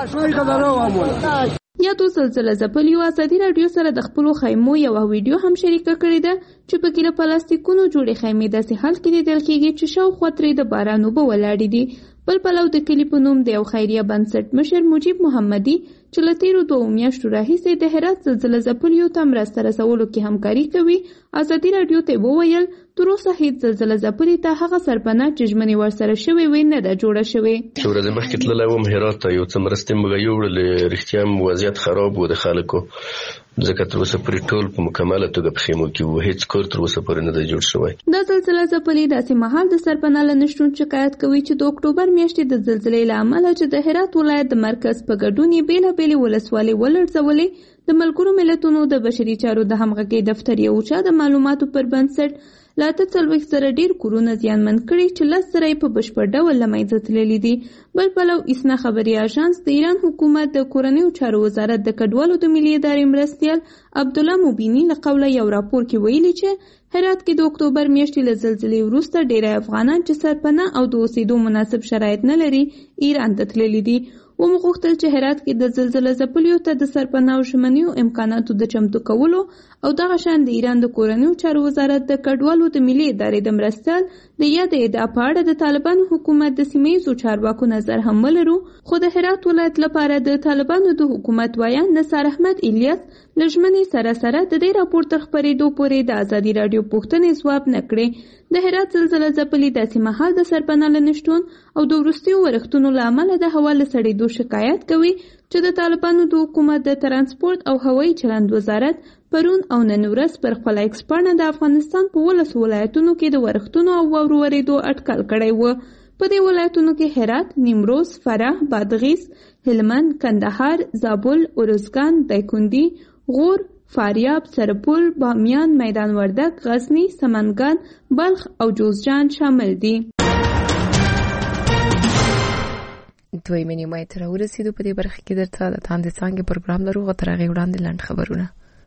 یادو زلزله ځپلیو ازادي راډیو سره د خپلو خیمو یوه ویډیو هم شریکه کړې ده چې پکې له پلاستیکونو جوړې خیمې داسې حال کې لیدل کېږي چې شاوخوا ترې د باران اوبه ولاړې دي. بل پلو د کلي په نوم د یو خیریه بنسټ مشر مجیب محمدي چې له تېرو 2 میاشتو راهیسې د هرات زلزله ځپلیو ته مرسته رسولو کې همکاري کوي ازادي راډیو ته وویل تر اوسه هیڅ زلزله ځپلي ته هغه سرپناه چې ژمنې ورسره شوې وې نه ده جوړه شوې. چې ورځې مخکې تللی وم هرات ته یو څه مرستې موږ یوړلې، رښتیا هم وضعیت خراب و د خلکو، ځکه تر اوسه پورې ټول په مکمله توګه په خیمو کې وو، هیڅ کور تر اوسه پورې نه دی جوړ شوی. دا زلزله ځپلي داسې مهال د سرپناه له نشتون شکایت کوي چې د اکتوبر میاشتې د زلزلې له امله چې د هرات ولایت د مرکز په ګډون یې بېلابېلې ولسوالۍ ولړزولې، د ملګرو ملتونو د بشري چارو د همغږۍ دفتر یو چا د معلوماتو پر بنسټ له 43 سره ډېر کورونه زیانمن کړي چې 10 سره یې په بشپړ ډول له منځه تللي دي. بل پلو اسنا خبري اژانس د ایران حکومت د کورنیو چارو وزارت د کډوالو د ملي ادارې مرستیال عبدالله مبیني له قوله یو راپور کې ویلي چې هرات کې د اکتوبر میاشتې له زلزلې وروسته ډېری افغانان چې سرپناه او د اوسېدو مناسب شرایط نه لري ایران ته تللي دي. ومغوښتل چې هرات کې د زلزلې ځپلیو ته د سرپناه او شمنیو امکاناتو د چمتو کولو او دغه شان د ایران د کورنیو چارو وزارت د کډوالو د ملي ادارې د مرستیال د یادې ادعا په اړه د طالبانو حکومت د سیمهییزو چارواکو نظر هم ولرو، خو د هرات ولایت لپاره د طالبانو د حکومت ویان نثار احمد الیاس له ژمنې سره د دې راپور تر خپرېدو پورې د ازادي راډیو پوښتنې ځواب نه کړې. د هرات زلزله ځپلي داسې مهال د سرپناه له نشتون او د وروستیو ورښتونو له امله د هوا له سړېدو شکایت کوي چې د طالبانو د حکومت د ترانسپورت او هوایي چلند وزارت پرون او نن ورځ پر خپل ایکس پاڼه د افغانستان په 12 ولایتونو کې د ورښتونو او واورو ورېدو اټکل کړی و. په دې ولایتونو کې هرات، نیمروز، فراه، بادغیس، هلمند، کندهار، زابل، ارزګان، دایکنډي، غور، فاریاب، سرپل، بامیان، میدان وردګ، غزنی، سمنګان، بلخ او جوزجان شامل دي. دوی نیمه تر ورسېدو په دې برخه کې درته د تاندې څانګې پروګرام لرو. غو تر هغې وړاندې لنډ خبرونه.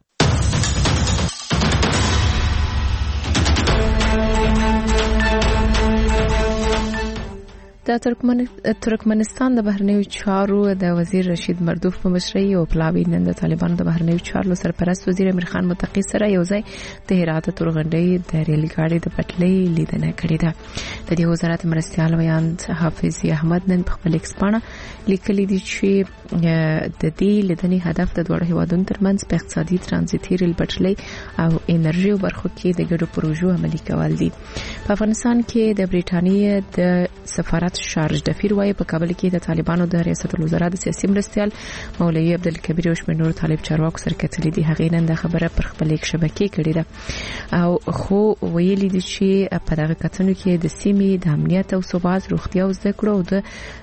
د ترکمنستان د بهرنیو چارو د وزیر رشید مردوف په مشرۍ او پلاوی نن د طالبانو د بهرنیو چارو سرپرست وزیر امیر خان متقی سره یو ځای د هرات تورغنډۍ د ریل ګاډي د پټلۍ لیدنه کړې ده. د دې وزارت مرستیال ویان حافظ احمد نن په خپل ایکس پاڼه لیکلي دي چې د دې لیدنې هدف د دوه هیوادونو ترمنځ په اقتصادي ترانزیتي ریل پټلۍ او انرژي برخو کې د ګډو پروژو عملي کول دي. په افغانستان کې د بریټانیا د سفارت شارج دفیر وایي په کابل کې د طالبانو د ریاست الوزرا د سیاسي مرستیال مولوي عبدالکبیر او شمېر نور طالب چارواکو سره کتلې دي. هغې نن د خبره پر خپل شبکې کړې ده او خو ویلي دي چې په دغه کتنو کې د سیمې د امنیت او ثبات، روغتیا او زده کړو او د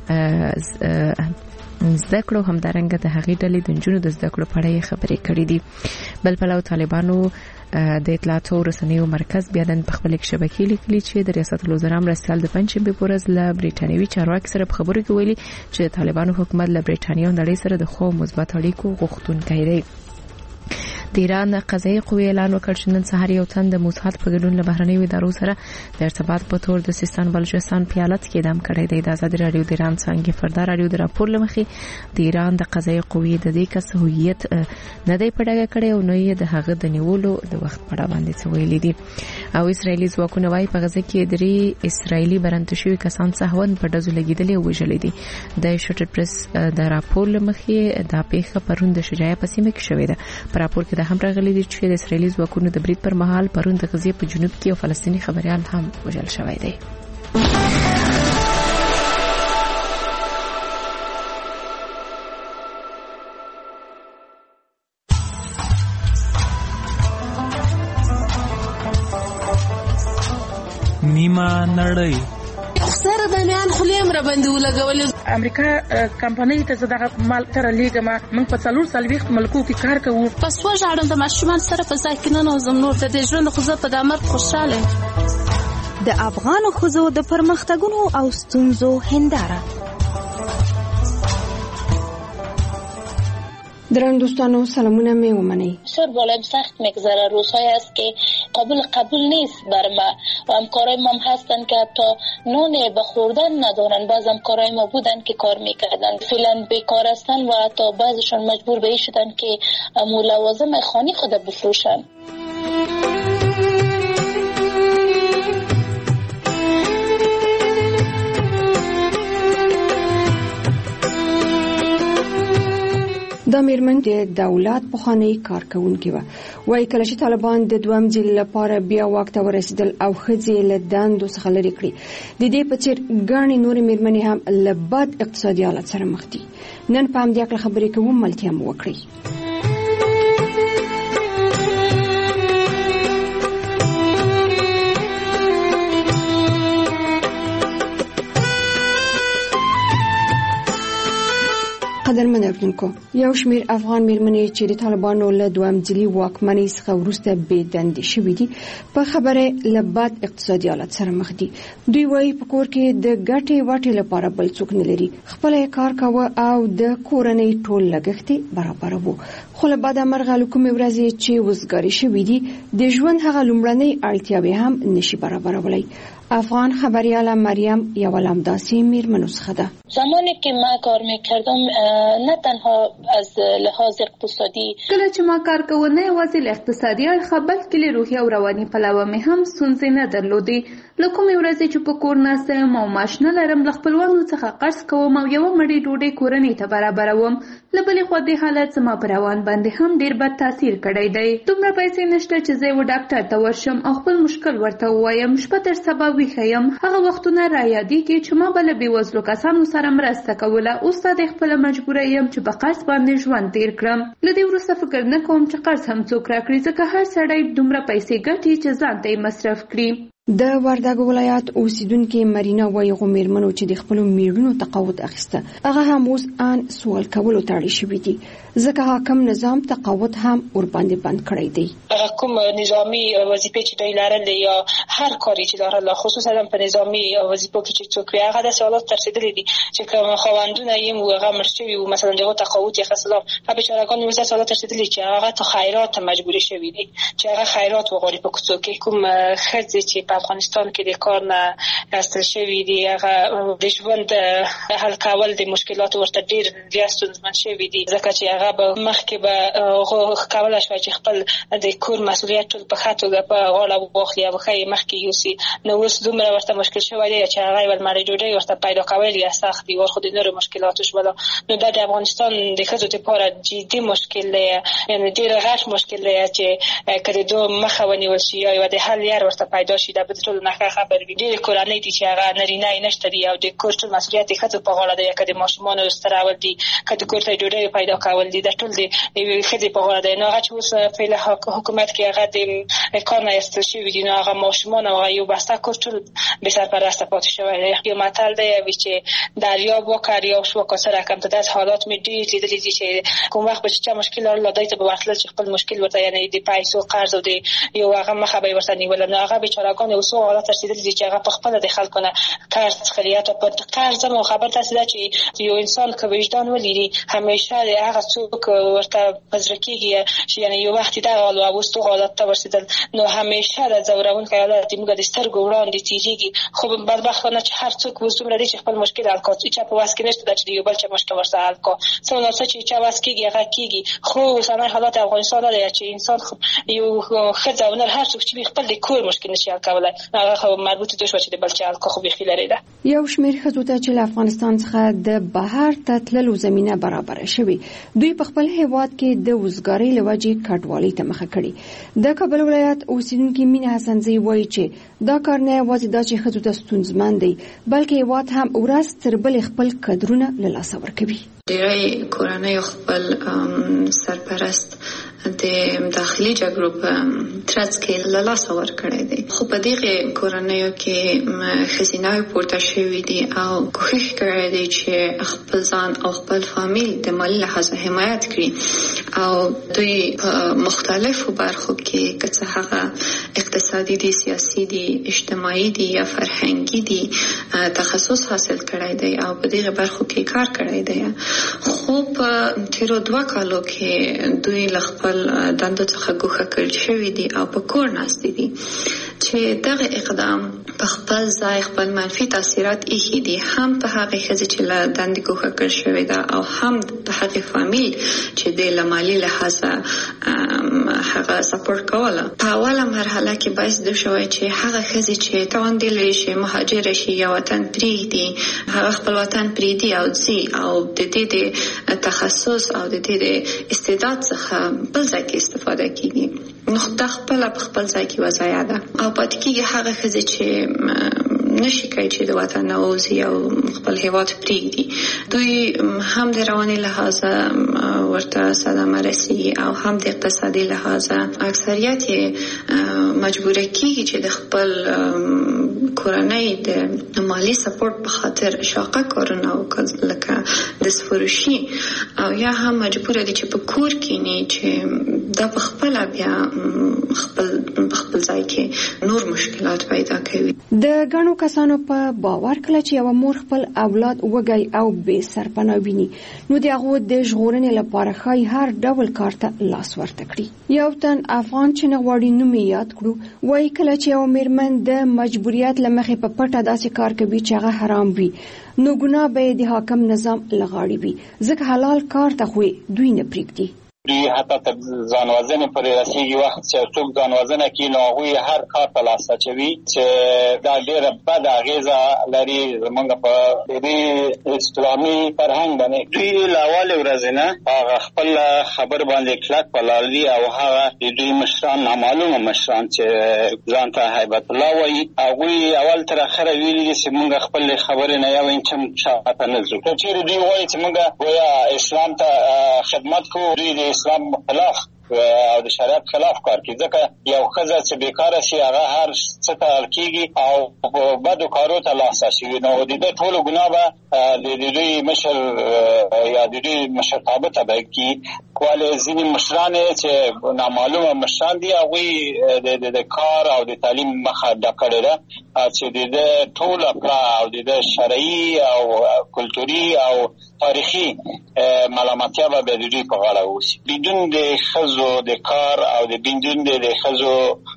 زده کړو همدارنګه د هغې ډلې د نجونو د زده کړو په اړه خبرې کړې دي. بل پلو طالبانو د اطلاعاتو رسنیو مرکز بیا نن په خپل شبکې لیکلي چې د ریاست الوزرا مرستیال د پنځشنبې په ورځ له بریټانیوي چارواکي سره په خبرو کې ویلي چې د طالبانو حکومت له بریټانیا او نړۍ سره د خو مثبت اړیکو غوښتونکی دی. د ایران قضایي قوې اعلان وکړ چې نن سهار یو تن د موساد په ګډون له بهرنیو ادارو سره د ارتباط په تور د سیستان بلوچستان په ایالت کې اعدام کړی دی. د ازادي راډیو د ایران څنګه فردا راډیو د راپور لمخې د ایران د قضایي قوې د دې کس هویت نه دی پټه کړی او نه یې د هغه د نیولو د وخت په اړه باندې څه ویلي دي. او اسرایلی ځواکونه وايي په غزه کې 3 اسرایلی برانت شوي کسان سهون په ډزو لګیدلې او وژل دي. د شوټر پریس د راپور لمخې دا پیښه پرون د شجاع په سیمه کې شوې ده. په راپور کې د هم راغلي دي چې د اسرایلی ځواکونو د برید پر مهال پرون د غزې په جنوب کې یو فلسطینی خبريال هم وژل شوی دی. نیمه نړۍ سره د میان خلیم را باندې ولګولې. امریکا کمپنۍ ته زداغه مال تر لیګما موږ په 4 ملکو کې کار کوو. پس وژاړم د ماشومان سره په ځای کې نه نوزم نور د دې ژوند خو زه په دمر خوشاله. د افغان خوځو د پرمختګونو او ستونزو هنداره. درنو دوستانو سلامونه می ومنی. بسیار بالایم سخت میگذره. روزهایی است که قبول نیست بر ما و همکارای ما هستن که حتی نون به خوردن ندارن. بعض همکارای ما بودن که کار میکردن فعلا بیکار هستن و حتی بعضشون مجبور به این شدن که لوازم خانه خود بفروشن. د میرمن د دولت پخوانی کارکونکي وایي کله چې طالبان د دویم ځل لپاره بیا واک ته ورسېدل او ښځې له دندو څخه لرې کړې، د دې په څېر ګڼې نورې میرمنې هم له بد اقتصادي حالت سره مخ دي. نن په همدې اړه خبرې کوو، ملتیا مو وکړئ. قدرمن اردوونکو، یو شمیر افغان میرمنې چې د طالبانو له دویم ځلي واکمنۍ څخه وروسته بې دندې شوې دي په خبره له بد اقتصادي حالت سره مخ دي. دوی وایي په کور کې د ګټې واټې لپاره بل څوک نه لري، خپل کار کاوه او د کورنۍ ټول لګښت برابر وو، خو له بعده مرغه له کومې ورځې چې وزګاري شوي دي د ژوند هغه لومړنۍ اړتیاوې هم نشي برابرولی. افغان خبریاله مریم یو لامداسي میرمنو څخه ده. زمانی که ما کار میکردم نه تنها از لحاظ اقتصادی، کله چې ما کار کوم نه یوازې له اقتصادي اړخه بلکې له روحي او رواني پلوه مې هم ستونزې نه درلودې. له کومې ورځې چې په کور ناسته یم او معاش نه لرم له خپلوانو څخه قرض کوم او یوه مړۍ ډوډۍ کورنۍ ته برابروم. له بلې خوا دې حالت زما په روان باندې هم ډېر بد تاثیر کړی دی. دومره پیسې نشته چې زه یوه ډاکټر ته ورشم او خپل مشکل ورته ووایم. شپه تر سبا ویښه یم. هغه وختونه رایادېږي چې ما به له بېوزلو کسانو سره مرسته کوله. اوس دا د خپله مجبوره یم چې په قرض باندې ژوند تېر کړم. له دې وروسته فکر نه کوم چې قرض هم څوک راکړي، ځکه هر سړی دومره پیسې ګټي چې ځان ته یې مصرف کړي. د وردګو ولایت اوسیدونکې مرینا وایي میرمنو چې د خپلو میړونو تقاعد اخیسته هغه هم اوس ان سوال کولو ته اړ شوي دي، ځکه حاکم نظام تقاعد هم ورباندې بند کړی دی. هغه کوم نظامی وظیفې چې دوی لرلې یا هر کاری چې لرله، خصوصا په نظامی وظیفو کې چې څوک وي، هغه د سوالات تر رسیدلې دي چې کوم خواندونه یې هغه مړ شوي وو، مثلا دغه تقاعد یې خلاص هغه بیچارهګان یې وزه سوالات رسیدلې چې هغه ته خیرات مجبور شوي دي چې هغه خیرات وغواړي په کوڅو کې. کوم ښځې چې په افغانستان کې د کار نه راستل شوي دي، هغه د ژوند حل کول د مشکلاتو ورته ډېر زیات ستونزمن شوي دي، ځکه چې هغه به مخکې به کولی شوی چې خپل د کور مسؤلیت ټول په ښه توګه په غاړه واخلي او ښه یې مخکې یوسي. نو اوس دومره ورته مشکل شوی دی چې هغه یوه مړۍ ډوډۍ ورته پیدا کول یې سخت دي، خو د نورو مشکلاتو شوله. نو دا د افغانستان د ښځو دپاره جدي مشکل دی، یعنې ډېر غټ مشکل دی چې که د دوی مخه ونیول شي یا یوه د حل لار ورته پیدا شي، دا به د ټولو نه ښه خبر وي. ډېرې کورنۍ دي چې هغه نارینه یې نشته دي او د کور ټول مسؤلیت د ښځو په غاړه دی، که د ماشومانو سترول دي، که د کور ته ډوډۍ پیدا کول دي، دا ټول د یوې ښځې په غاړه دی. نو هغه چې اوس فعلا حکومت کې هغه د کار نه ایستل شوي دي، نو هغه ماشومان او یو بسته کور ټول بې سرپرسته پاتې شوی دی. یو متل دی چې دریاب وکړ یا شو که سره کم ته داس حالات مې ډېر لیدلي دي چې کوم وخت به چې چا مشکل لرل دوی ته به ورتلل چې خپل مشکل ورته، یعنې د پیسو قرض او د یو هغه مخه به یې ورته نیوله. نو هغه بیچارهګان اوس حالات رسېدلي دي چې هغه په خپله د خلکو نه قرض څخلي. حتی په قرض هم خبر داسې ده چې یو انسان که وجدان ولري همیشه د هغه څوک ورته په زړه کېږي چې یعنې یو وخت دغه حال و اوس دغه حالت ته ورسېدل، نو همیشه د ځورونکی حالت زموږ د سترګو وړاندې تېرېږي. خو بدبختانه چې هر څوک اوس دومره دی چې خپل مشکل حل کړي، چا په وس کې نشته ده چې د یو بل چا مشکل ورسره حل کړي. څه وناڅه چې چا وس کېږي هغه کېږي. خو اوسنی حالات افغانستان دا دی چې انسان یو ښځه او نر هر څوک چې خپل د کور مشکل نشي حل کولی، هغه خو مربوط دوی شوه چې د بل چا حل کړي، خو بیخي لرې ده. یو شمېر ښځو ته چې له افغانستان څخه د بهر ته تللو زمینه برابره شوې، دوی په خپل هېواد کې د وزګارۍ له وجې کډوالۍ ته مخه کړې. د کابل ولایت اوسیدونکې مینه حسنزۍ وایي چې دا کار نه یوازې دا چې ښځو ته ستونزمن دی، بلکې هېواد هم ورځ تر بلې خپل قدرونه له لاسه ورکوي. ډېری کورنۍ خپل سرپرست د داخلي جګړو په ترڅ کې له لاسه ورکړی دی، خو په دغې کورنیو کې ښځیناوې پورته شوي دي او کوښښ کړی دی چې خپل ځان او خپل فامیل د مالي لحاظه حمایت کړي او دوی په مختلفو برخو کې که څه هغه اقتصادي دي، سیاسي دي، اجتماعي دي یا فرهنګي دي تخصص حاصل کړی دی او په دغه برخو کې کار کړی دی. خو په تیرو 2 کالو کې دوی له خپل دندو څخه ګوښه کړل شوي دي او په کور ناستې دي چې دغه اقدام په خپل ځای خپل منفي تاثیرات ایښي دي، هم په هغې ښځې چې له دندې ګوښه کړل شوې ده او هم په هغې فامیل چې د له مالي لحاظه هغه سپورټ کوله. په اوله مرحله کې باعث ده شوی چې هغه ښځې چې توانګې لري چې مهاجره شي یا وطن پرېږدي، هغه خپل وطن پرېږدي او ځي او د دې د تخصص او د دې د استعداد څخه بل ځای کې استفاده کېږي. نو دا خپله په خپل ځای کې وضعیه ده او پاتې کېږي هغه ښځې چې نشي کوي چې د وطن نه ووځي او خپل هېواد پرېږدي. دوی هم د رواني لحاظه ورته صدمه رسېږي او هم د اقتصادي لحاظه اکثریت یې مجبوره کېږي چې د خپل کورنۍ د مالی سپورټ په خاطر شاقه کارونه وکړي، لکه د فروشي، او یا هم مجبوره دي چې په کور کې نه چې دا په خپل بیا خپل ځای کې نور مشکلات پیدا کوي. د غنو کسانو په باور کله چې یو مور خپل اولاد وګي او به سرپناه ویني نو دغه د ژغورنې لپاره خای هر ډول کار ته لاس ورته کړی. یو تن افغان چې نغواړي نوم یاد کړو وایي کله چې یو میرمن د مجبوریت لمخې په پټه داسې کار کوي چې هغه حرام وي نو ګناه به د حاکم نظام لغاړي وي ځکه حلال کار ته خو دوی نه پریږدي. دوی حتی تر ځانوژنې پورې رسېږي. وخت چې څوک ځانوژنه کوي نو هغوی هر کار ته لاس اچوي چې دا ډېره بده اغېزه لري زموږ په دې اسلامي فرهنګ باندې. دوی له اولې ورځې نه هغه خپل خبر باندې کلک ولاړ دي او هغه د دوی مشران نامعلومه مشران چې ځان ته هیبت الله وایي هغوی اول تر اخره ویلي دي چې موږ خپل خبرې نه یو انچ شاته نه ځو. که چېرې دوی وایي چې موږ گویا اسلام ته خدمت کوو دوی د اسلام خلاف او د شریعت خلاف کار کوي ځکه یو ښځه چې بیکاره شي هغه هر څه ته اړ کېږي او په بدو کارو ته لاس اچوي نو د دې ټولو ګناه به د دوی مشر یا د دوی مشرتابه تبع کړي. ولې ځینې مشران چې نامعلومه مشران دي هغوی د کار او د تعلیم مخه ډک کړې ده چې د ټول او د شرعي او کلتوري او تاریخي ملامتیا به د دوی په غاړه اوسي. بدون د ښځو د کار او د بدون د ښځو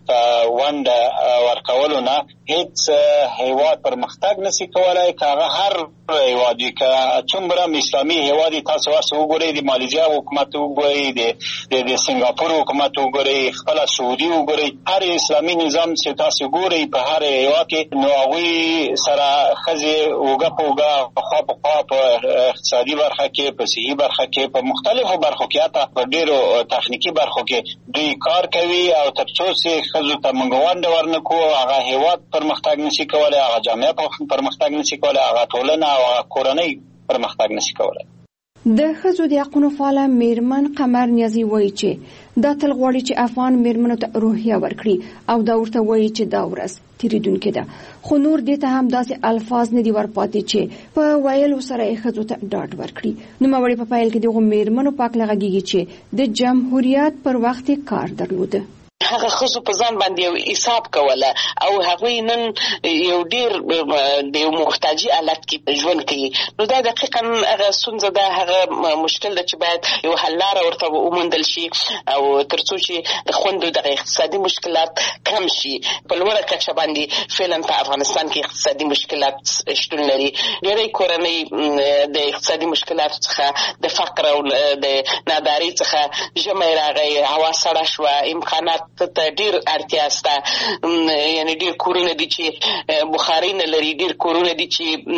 ونډه ورکولو نه هیڅ هیواد پرمختګ نشي کولای. که هغه هر هیواد وي که څومره اسلامي هیواد تاسو ورسره وګورئ د مالیزیا حکومت وګورئ د سنګاپور حکومت وګورئ خپله سعودي وګورئ هر اسلامي نظام چې تاسو ګورئ په هر هیواد کې نو هغوی سره ښځې اوږه په اوږه خوا په خوا په اقتصادي برخه کې په صحي برخه کې په مختلفو برخو کې حتی په ډېرو تخنیکي برخو کې دوی کار کوي او تر څو چې ښځو ته موږ ونډه ورنکړو هغه هیواد پرمختګ نشي کولی هغه جامعه پرمختګ نشي کولی هغه ټولنه او هغه کورنۍ پرمختګ نشي کولی. د ښځو د حقونو فعاله میرمن قمر نیازي وایي چې دا تل غواړي چې افغان میرمنو ته روحیه ورکړي او دا ورته وایي چې دا ورځ تیریدونکې ده خو نور دې ته هم داسې الفاظ نه دي ورپاتې چې په ویلو سره یې ښځو ته ډاډ ورکړي. نوموړې په پیل کې دغو میرمنو په هکله غږېږي چې د جمهوریت پر وخت یې کار درلوده. هغه ښځو په ځان باندې یو حساب کوله او هغوی نن یو ډېر د یو محتاجي حالت کې ژوند کوي نو دا دقیقا هغه ستونزه ده هغه مشکل ده چې باید یو حل لاره ورته وموندل شي او تر څو چې د خویندو دغه اقتصادي مشکلات کم شي. په لوړه کچه باندې فعلا په افغانستان کې اقتصادي مشکلات شتون لري. ډېری کورنۍ د اقتصادي مشکلاتو څخه د فقر او د نادارۍ څخه ژمی راغی هوا سړه شوه امکانات ته ډیر اړتیا سته یعنی ډیر کورونه دي چې بخاري نه لري ډیر کورونه دي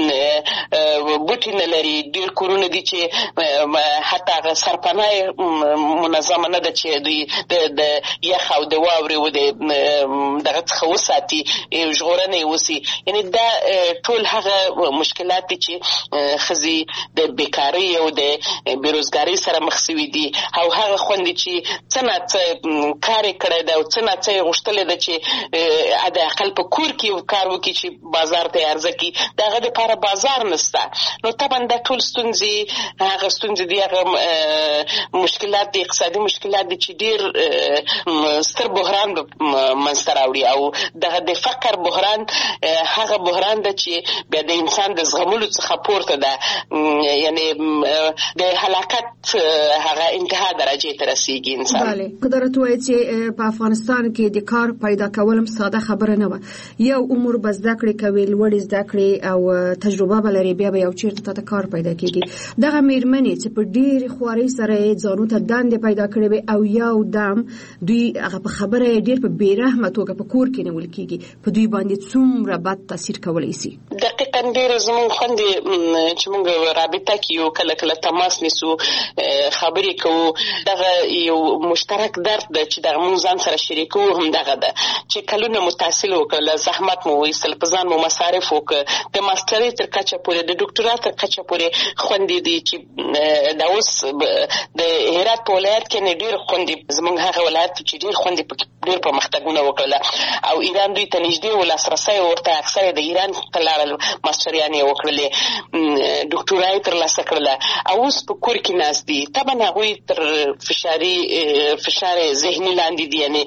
چې بوټي نه لري ډیر کورونه دي چې حتی سرپناه منظمه نه ده چې دوی د یخ او د واورې او د دغه څخه وساتي ژغورنه وسی. یعنی دا ټول هغه مشکلات دي چې ښځې د بیکارۍ او د بیروزګارۍ سره مخ شوي دي او هغه خوندې چې څه نه څه کار یې کړی ده او څه نه څه یې غوښتلی ده چې حد اقل په کور کې کار وکړي چې بازار ته یې عرضه کړي د هغه دپاره بازار نشته. نو طبعا دا ټول ستونزې هغه ستونزې دي هغه مشکلات دي اقتصادي مشکلات دي چې ډېر ستر بحران به منځته راوړي او دغه د فقر بحران هغه بحران ده چې بیا د انسان د زغملو څخه پورته ده یعنی د هلاکت هغه انتها درجې ته رسیږي انسان. بله قدرت وایي چې په افغانستان کې د کار پیدا کول ساده خبره نه وه. یو عمر به زده کړې کوي لوړې زده کړې او تجربه به لري بیا به یو چېرته ته کار پیدا کېږي. دغه میرمنې چې په ډېرې خوارۍ سره یې ځانو ته دندې پیدا کړې وي او یو دم دوی هغه په خبره یې ډېر په بېرحمه توګه په کور کې نیول کېږي په دوی باندې څومره بد تاثیر کولی شي. دقیقا ډېرې زموږ خویندې چې موږ رابطه کې یو کله کله تماس نیسو خبرې کوو دغه یو مشترک درد ده چې دغه موږ ځان سره شریکو هم دغه ده چې کلونه مو تحصیل وکړل زحمت مو وایستل په ځان مو مصارف وکړه د ماسترۍ تر کچه پورې د ډاکټرا تر کچه پورې خوندې دي چې دا اوس د هرات په ولایت کې نه ډېر خوندې زموږ هغه ولایت چې ډېر خوندې پکې ډېر پرمختګونه وکړل او ایران دوی ته نږدې و لاسرسی ورته اکثره د ایران ته لاړل ماسټریانې یې وکړلې ډاکټورا یې ترلاسه کړله او اوس په کور کې ناست دي. طبعا هغوی تر فشار ذهني لاندې دي یعنې یعنی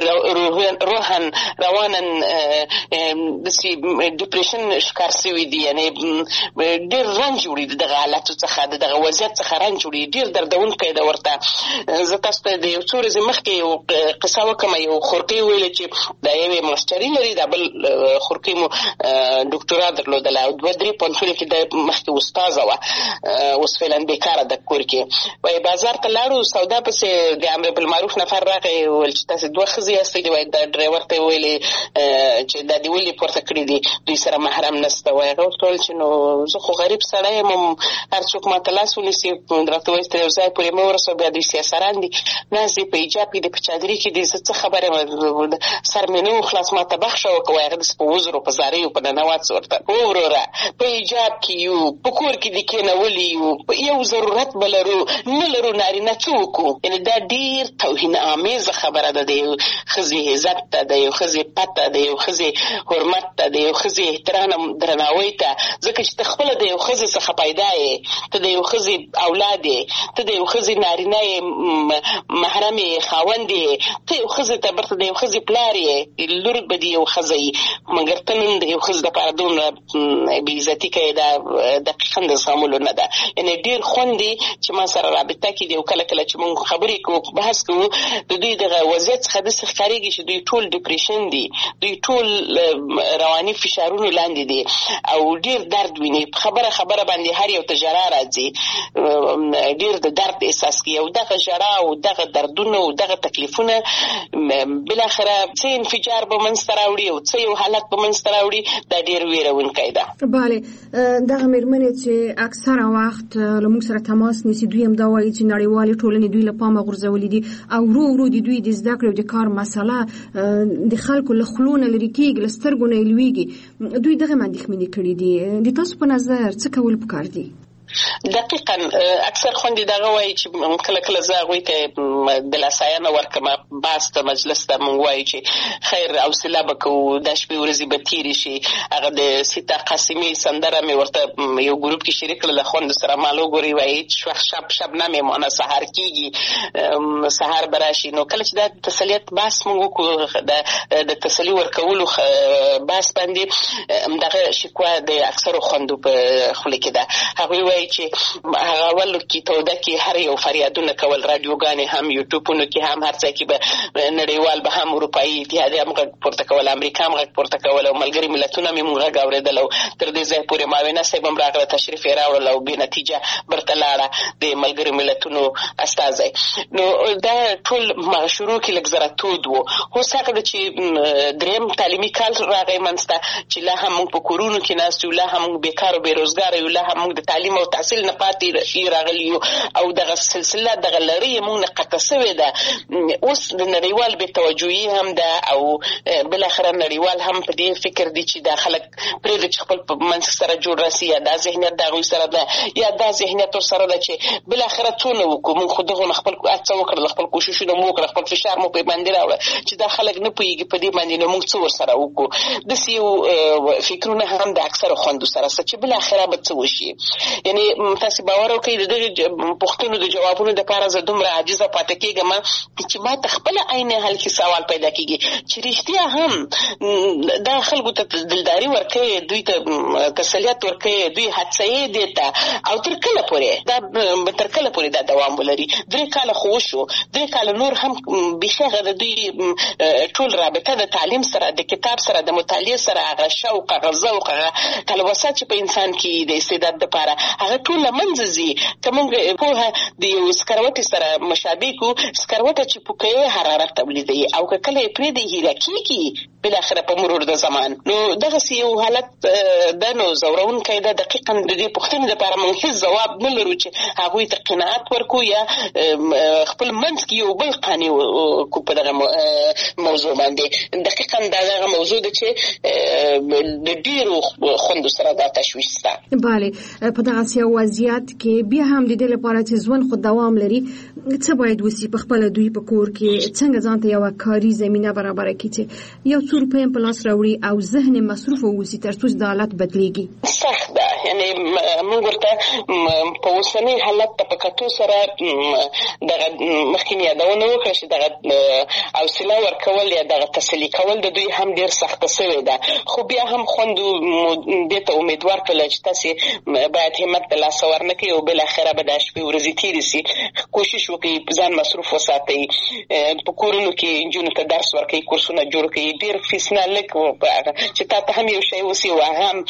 روحن روانن د ډیپریشن ښکار شوي دي، یعنی ډېر رنج وړي دغه حالاتو څخه، دغه وضعیت څخه رنج وړي، ډېر دردونکی ده ورته. زه تاسو ته د یو څو ورځې مخکې یو قصه وکړم. یو خورکۍ ویله چې د یوې ماسټري لري، دا بل خورکۍ مو ډاکټورا درلودله او 2-3 پوهنتونو کې د مخکې استاذه وه، اوس فعلا بیکاره ده کور کې. وایي بازار ته لاړو، سودا پسې د امر بالمعروف نفر راغی، ویل چې تاسې 2 ښځې یاستئ. وایي دا ډرایور ته یې ویلې چې دا دې ولې پورته کړي دي، دوی سره محرم نشته. وایي هغه ورته ویل چې نو زه خو غریب سړی یم، هر څوک ماته لاس ونیسي، راته وایي تر یو ځای پورې مه ورسوه، بیا دوی سیاسران دي، ناست دي په ایجاب کې دي، په چادري کې دي، زه څه خبره یم، سر مې نه و خلاص، ماته بخښه وکړه. وایي هغه داسې په وزرو په زاریو په ننوات ورته وروره په ایجاب کې یو، په کور کې دې کېنولي یو، یو ضرورت به لرو نه لرو، نارینه څه وکړو؟ یعنې دا ډېر توهین آمیزه خبره ده. د یو ښځې عزت ته، د یو ښځې پته، د یو ښځې حرمت ته، د یو ښځې احترام درناوی ته، ځکه چې ته خپله د یو ښځې څخه پیدا یې، ته د یو ښځې اولاد یې، ته د یو ښځې نارینه یې، محرم یې، خاوند یې، ته یو ښځې ته برته د یو ښځې پلار یې، لور به د یو ښځه یې، مګر ته نن د یو ښځې دپاره دومره بې عزتي کوې، دا دقیقا د زغملو نه ده. یعنې ډېر خوند دی چې ما سره رابطه کې دي او کله کله چې موږ خبرې کوو، بحث کوو، د دوی دغه وضعیت څخه داسې ښکارېږي چې دوی ټول ډیپریشن دي، دوی ټول رواني فشارونو لاندې دي او ډېر درد ویني. خبره باندې هر یو ته ژړا راځي، ډېر د درد احساس کوي او دغه ژړا او دغه دردونه او دغه تکلیفونه بالاخره څه انفجار به منځته راوړي او څه یو حالت به منځته راوړي، دا ډېر ویرونکی ده. بله، دغه مېرمنې چې اکثره وخت له موږ سره تماس نیسي، دوی هم دا وایي چې نړیوالې ټولنې دوی له پامه غورځولي دي او ورو ورو د دوی د زده کړې او د کار مسله د خلکو له خولو نه لرې کېږي، له سترګو نه یې لوېږي. دوی دغه اندېښمنې کړي دي. د تاسو په نظر څه کول پکار دي؟ دقیقاً اکثر خوندې دغه وایي چې کله کله زه هغوی ته دلاساینه ورکړم، بحث ته مجلس ته موږ وایو چې خیر حوصله به کوو، دا شپې ورځې به تېرې شي. هغه د سیتا قاسمي سندره مې ورته یو ګروپ کې شریک کړله، خوندو سره مال وګورئ، وایي شبنم یې مانه سهار کېږي، سهار به راشي. نو کله چې دا تسلیت بحث موږ وکړو، د تسلي ورکولو بحث باندې دغه شکوه د اکثرو خوندو په خوله کې ده. هغوی وایي چې هغه اول کې توده کې هر یو فریادونه کول، راډیوګانې هم، یوټیوبونو کې هم، هر ځای کې به نړیوال به هم، اروپایي اتحادیه هم غږ پورته کول، امریکا هم غږ پورته کول او ملګري ملتونه هم موږ غږ اورېدل او تر دې ځای پورې معاونه صاحب هم راغله، تشریف یې راوړل او بې نتیجه برته لاړه د ملګري ملتونو استازی. نو دا ټول شروع کې لږ زره تود و. اوس هغه ده چې درېیم تعلیمي کال راغی منځته چې لا هم موږ په کورونو کې ناست یو، لا هم موږ بیکار او بېروزګاره یو، لا هم موږ د تعلیم او تحصیل نه پاتې راغلي یو او دغه سلسله دغه لړۍ موږ نه قطع شوې ده. اوس د نړیوال بې توجهي هم ده او بالاخره نړیوال هم په دې فکر دي چې دا خلک پرېږدي چې خپل په منځ سره جوړ راسي، یا دا ذهنیت د هغوی سره ده یا دا ذهنیت ورسره ده چې بالاخره څونه وکړو. موږ خو دغو نه خپل هڅه وکړله، خپل کوششونه مو وکړه، خپل فشار مو پرې باندې راوړه چې دا خلک نه پوهېږي په دې باندې، نو موږ څه ورسره وکړو. داسې یو فکرونه هم د اکثرو خویندو سره شته چې بالاخره به څه وشي. یعنې تاسې باور وکړئ د دغې پوښتنو د جوابونو دپاره زه دومره عاجزه پاتې کېږم چې ما ته خپله عین حل کې سوال پیدا کېږي چې رښتیا هم دا خلکو ته دلداري ورکوي، دوی ته تسلیت ورکوي، دوی هڅوي دې ته، او تر کله پورې دا دوام ولري. 3 کاله خو وشو، 3 کاله نور هم بیخي هغه د دوی ټول رابطه د تعلیم سره، د کتاب سره، د مطالعې سره، هغه شوق، هغه ذوق، هغه تلوسه چې په انسان کې د استعداد دپاره هغه ټول له منځه ځي. که موږ پوهه د یو سکروټې سره مشابه کړو، سکروټه چې پوکوي حرارت تولیدوي او که کله یې پرېږدي هیره کېږي بالاخره په مرور د زمان. نو دغسې یو حالت ده، نو ځورونکی ده. دقیقا د دې پوښتنې دپاره موږ هېڅ ځواب نه لرو چې هغوی ته قناعت ورکړو یا خپل منځ کې یو بل قانع کړو په دغه موضوع باندې. دقیقا دا دغه موضوع ده چې د ډېرو خویندو سره دا تشویش شته. بله، په دغسې یو وضعیت کې بیا هم د دې لپاره چې ژوند خو دوام لري، څه باید وسي؟ په خپله دوی په کور کې څنګه ځان ته یوه کاري زمینه برابره کړي چې یو څو روپۍ په لاس راوړي او ذهن مصروف واوسي تر څو دا حالت بدلیږي؟ سخت ده، یعنی موږ ورته په اوسني حالت ته په کتو سره دغه مخکې مې یادونه وکړه چې دغه حوصله ورکول یا دغه تسلي کول د دوی هم ډېر سخته سوې ده، خو بیا هم خوندو دې ته امیدوار کړله چې تاسې باید همت د لاسه ورنکړئ او بالاخره به دا شپې ورځې تېرې سي. کوشش وکړئ ځان مصروف وساتئ، په کورونو کې نجونو ته درس ورکړئ، کورسونه جوړ کړئ، ډېر فیس نه لږ چې تا ته هم یو شی وسي او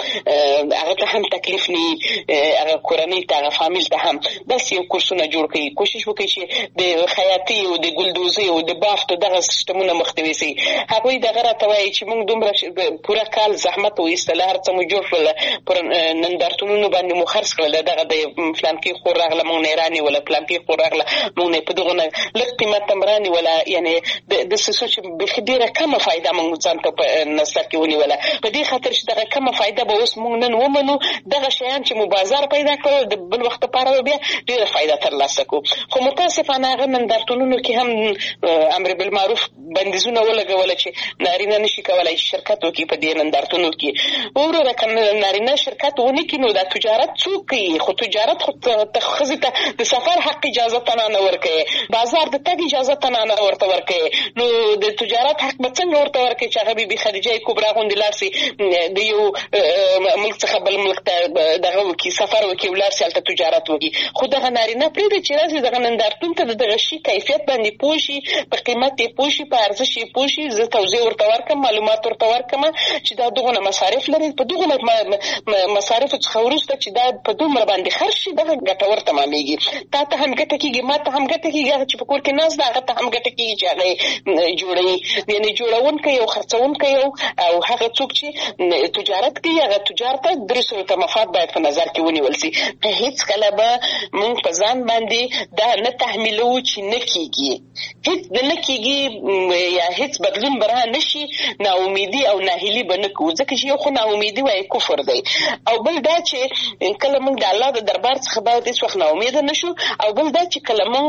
هغه ته هم تکلیف نه وي، هغه کورنۍ ته هغه فامیل ته هم داسې یو کورسونه جوړ کړئ. کوشش وکړئ چې د خیاطۍ او د ګلدوزۍ او د بافت دغه سیسټمونه مخنیوي سي. هغوی دغه راته وایي چې موږ دومره پوره کال زحمت وایستله، هر څه مو جوړ کړل، پر نندارتونونو باندې مو خرڅ کړل، دغه د فلانکي خور راغله موږ نه یې رانیوله، فلانکي خور راغله موږ نه یې په دغو نه لږ قیمت هم رانیوله، یعنې داسې څه چې بیخي ډېره کمه فایده موږ ځان ته په نظر کې ونیوله. په دې خاطر چې دغه کمه فایده به اوس موږ نن ومنو، دغه شیان چې مو بازار پیدا کړل د بل وخت لپاره به بیا ډېره فایده ترلاسه کړو. خو متاسفانه هغه نندارتونونو کې هم امر بالمعروف بندیزونه ولګوله چې نارینه نشي کولی چې شرکت وکړي په دې نندارتونو کې. وروره که نارینه شرکت ونه کړي نو دا تجارت څوک کوي؟ خو تجارت خو ښځې ته د سفر حق اجازه ته نه ورکوي، بازار د تګ اجازه ته نه ورته ورکوي، نو د تجارت حق به څنګه ورته ورکوي چې هغه بي خدیجه کبرا غوندې لاړ سي د یو ملک څخه بل ملک ته دغه وکړي، سفر وکړي، ولاړ سي هلته تجارت وکړي. خو دغه نارینه پرېږدي چې راسي دغه نندارتون ته د دغه شي کیفیت باندې پوه شي، په قیمت یې پوه شي، په ارزش یې پوه شي، زه توضیح ورته ورکړم، معلومات ورته ورکړم چې دا دغونه مصارف لري، په دغونه مصارفو څخه وروسته چې دا په دومره باندې خرج شي دغه ګټور تمامېږي، تا ته هم ګټه کېږي، ما ته هم ګټه کېږي، هغه چې په کور کې ناست ده هغه ته هم ګټه کېږي چې هغه یې جوړوي. یعنې جوړونکی او خرڅونکی او هغه څوک چې تجارت کوي هغه تجار ته درې صورته مفاد باید په نظر کې ونیول سي. هېڅکله به موږ په ځان باندې دا نه تحمیلوو چې نه کېږي، هېڅ نه کېږي یا هېڅ بدلون به را نه شي، ناامیدي او ناهیلي به نه کوو، ځکه چې یو خو ناامیدي وایي کفر دی، او بل دا چې کله موږ د الله د دربار څخه باید هېڅ وخت ناامیده نه شو، او بل دا چې کله موږ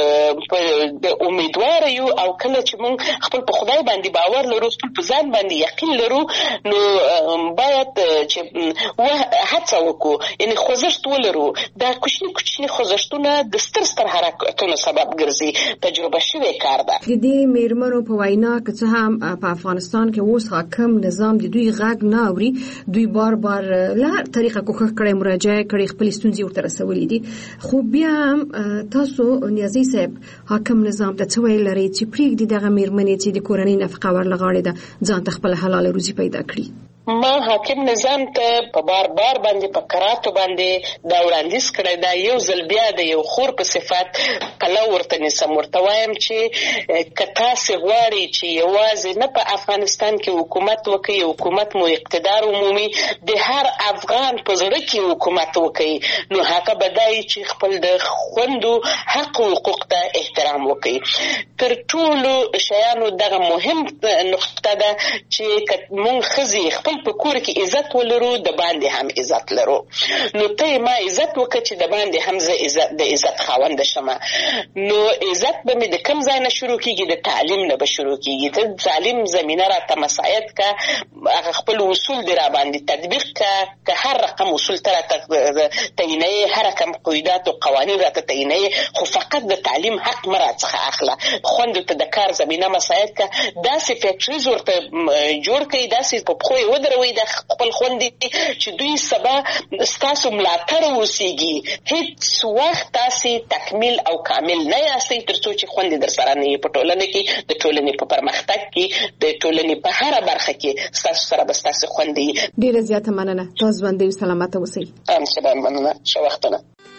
د امیدواره یو او کله چې موږ خپل په خدای باندې باور لرو، خپل په ځان باندې یقین لرو، نو باید چې هڅه وکړو، یعنې خوځښت ولرو. دا کوچني کوچني خوځښتونه د ستر حرکتونو سبب ګرځي، تجربه شوی کار ده. د دې میرمنو په وینا که څه هم په افغانستان کې اوس حاکم نظام د دوی غږ نه اوري، دوی بار بار له هر طریقه کوښښ کړی، مراجعه کړې، خپل ستونزې ورته رسولې دي، خو بیا هم تاسو نیازي صاحب حاکم نظام ته څه ویل لرئ چې پرېږدي دغه میرمنې چې د کورنۍ نفقه ورلغاړې ده ځان ته خپله حلاله روزي پیدا کړي؟ ما حاکم نظام ته په بار باندې په کراتو باندې دا وړاندیز کړی، دا یو ځل بیا د یو خور په صفت پلو ورته نیسم، ورته وایم چې که تاسې غواړئ چې یوازې نه په افغانستان کې حکومت وکړئ، حکومت مو اقتدار عمومي د هر افغان په زړه کې حکومت وکړئ، نو هغه به دا وي چې خپل د خوندو حق او حقوق ته احترام وکړئ. تر ټولو شیانو دغه مهم نقطه ده چې موږ ښځې خپل په کور کې عزت ولرو، د باندې هم عزت لرو. نو ته ما عزت وکړه چې د باندې هم زه د عزت خاونده شمه. نو عزت به مې د کم ځای نه شروع کېږي؟ د تعلیم نه به شروع کېږي. ته تعلیم زمینه راته مساعد که، هغه خپل اصول دې را باندې تطبیق که هر رقم اصول ته راته تعینوي، هر رقم قواعد او قوانین راته تعینوي، خو فقط د تعلیم حق مه راڅخه اخله. خوندو ته د کار زمینه مساعد که، داسې فیکټریز ورته جوړ کړئ، داسې په پښو یې ودروئ د خپل خوندې چې دوی سبا ستاسو ملاتړ اوسېږي. هېڅ وخت تاسې تکمیل او کامل نه یاستئ تر څو چې خوندې در سره نه وي په ټولنه کې، د ټولنې په پرمختګ کې، د ټولنې په هره برخه کې ستاسو سره به ستاسو خوندې. ډېره زیاته مننه، تاسو ژوندي او سلامته اوسئ. مننه، ښه وختونه.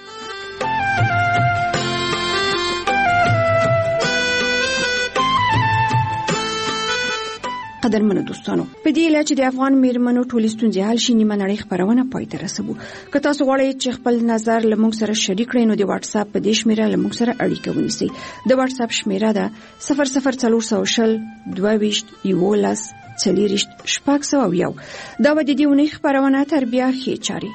قدرمنو دوستانو، په دې اله چې د افغان میرمنو ټولې ستونزې حل شي، نیمه نړۍ خپرونه پای ته رسوو. که تاسو غواړئ چې خپل نظر له موږ سره شریک کړئ، نو د واتس اپ په دې شمیره له موږ سره اړیکه ونیسئ. د واتس اپ شمیره ده 00420 22 11 40 601. دا و د دې اونۍ خپرونه تر بیا ښې چارې.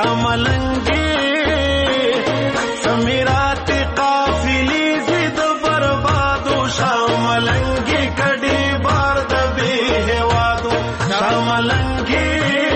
شاملنگی سمیرات قافلی زید بربادو شاملنگی کڑی بار دبی هوادو شاملنگی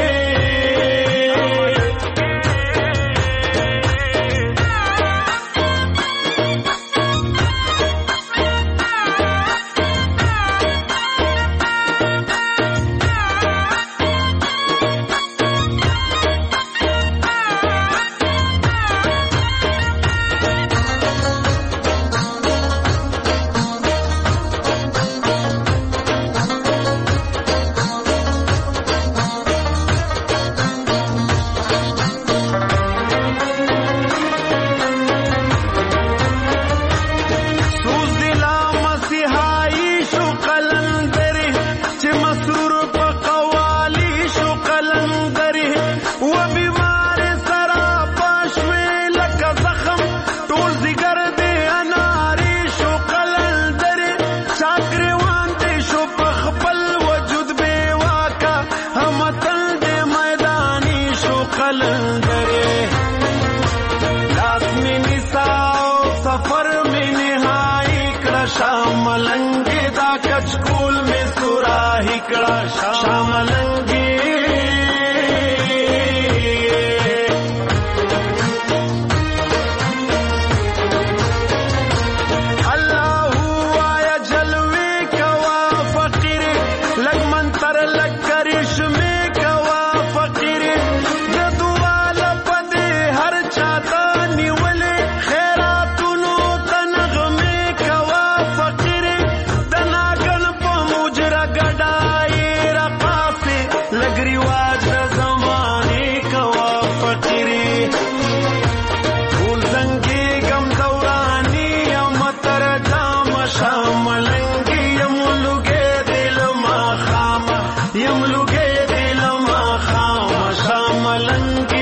شاملنگی دا کچکول میں سوراہی کڑا شاملنگی اللہ آیا جلوے کوا فقیر لگ منتر لگ کرش میں کوا فقیر جدو والا پدے ہر چاہتا نیولے خیراتونو تنغ میں کوا فقیر دناگن پا مجرہ گڑائی رقاسی لگ رواج زمانے کوا فقیری پھول زنگی گم دورانی امتر جام شاملنگی یملوگے دل ما خام یملوگے دل ما خام شاملنگی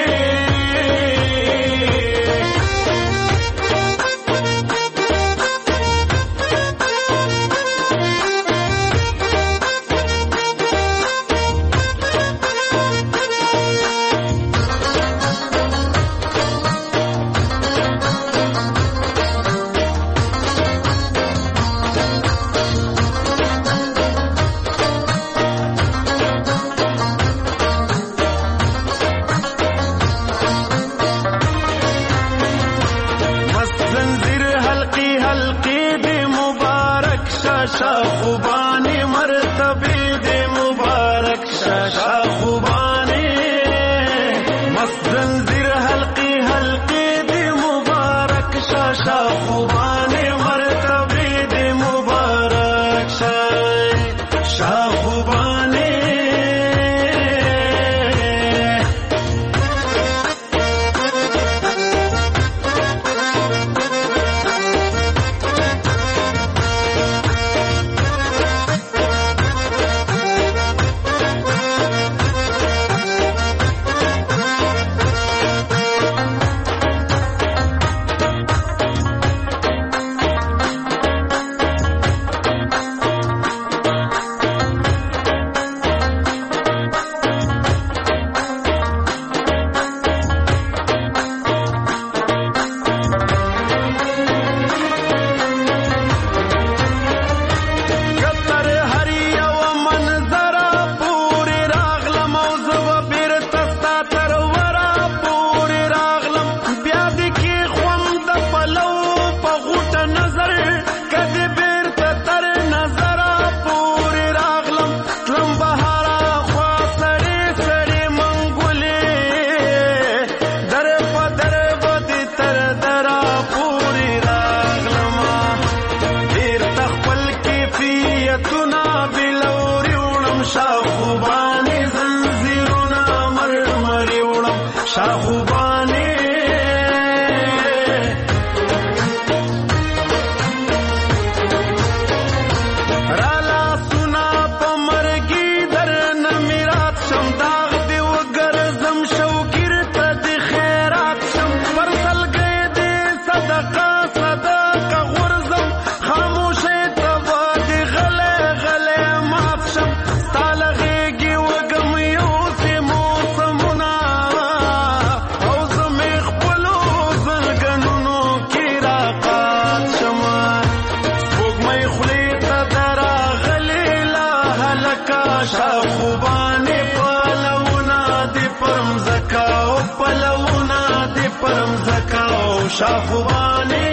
خوبانی مرتبی دے مبارک شاشا خوبانی مست زنجیر حلقی حلقی دے مبارک شاشا خوبانی مرتبی دے مبارک شاشا خوبانی شاخوان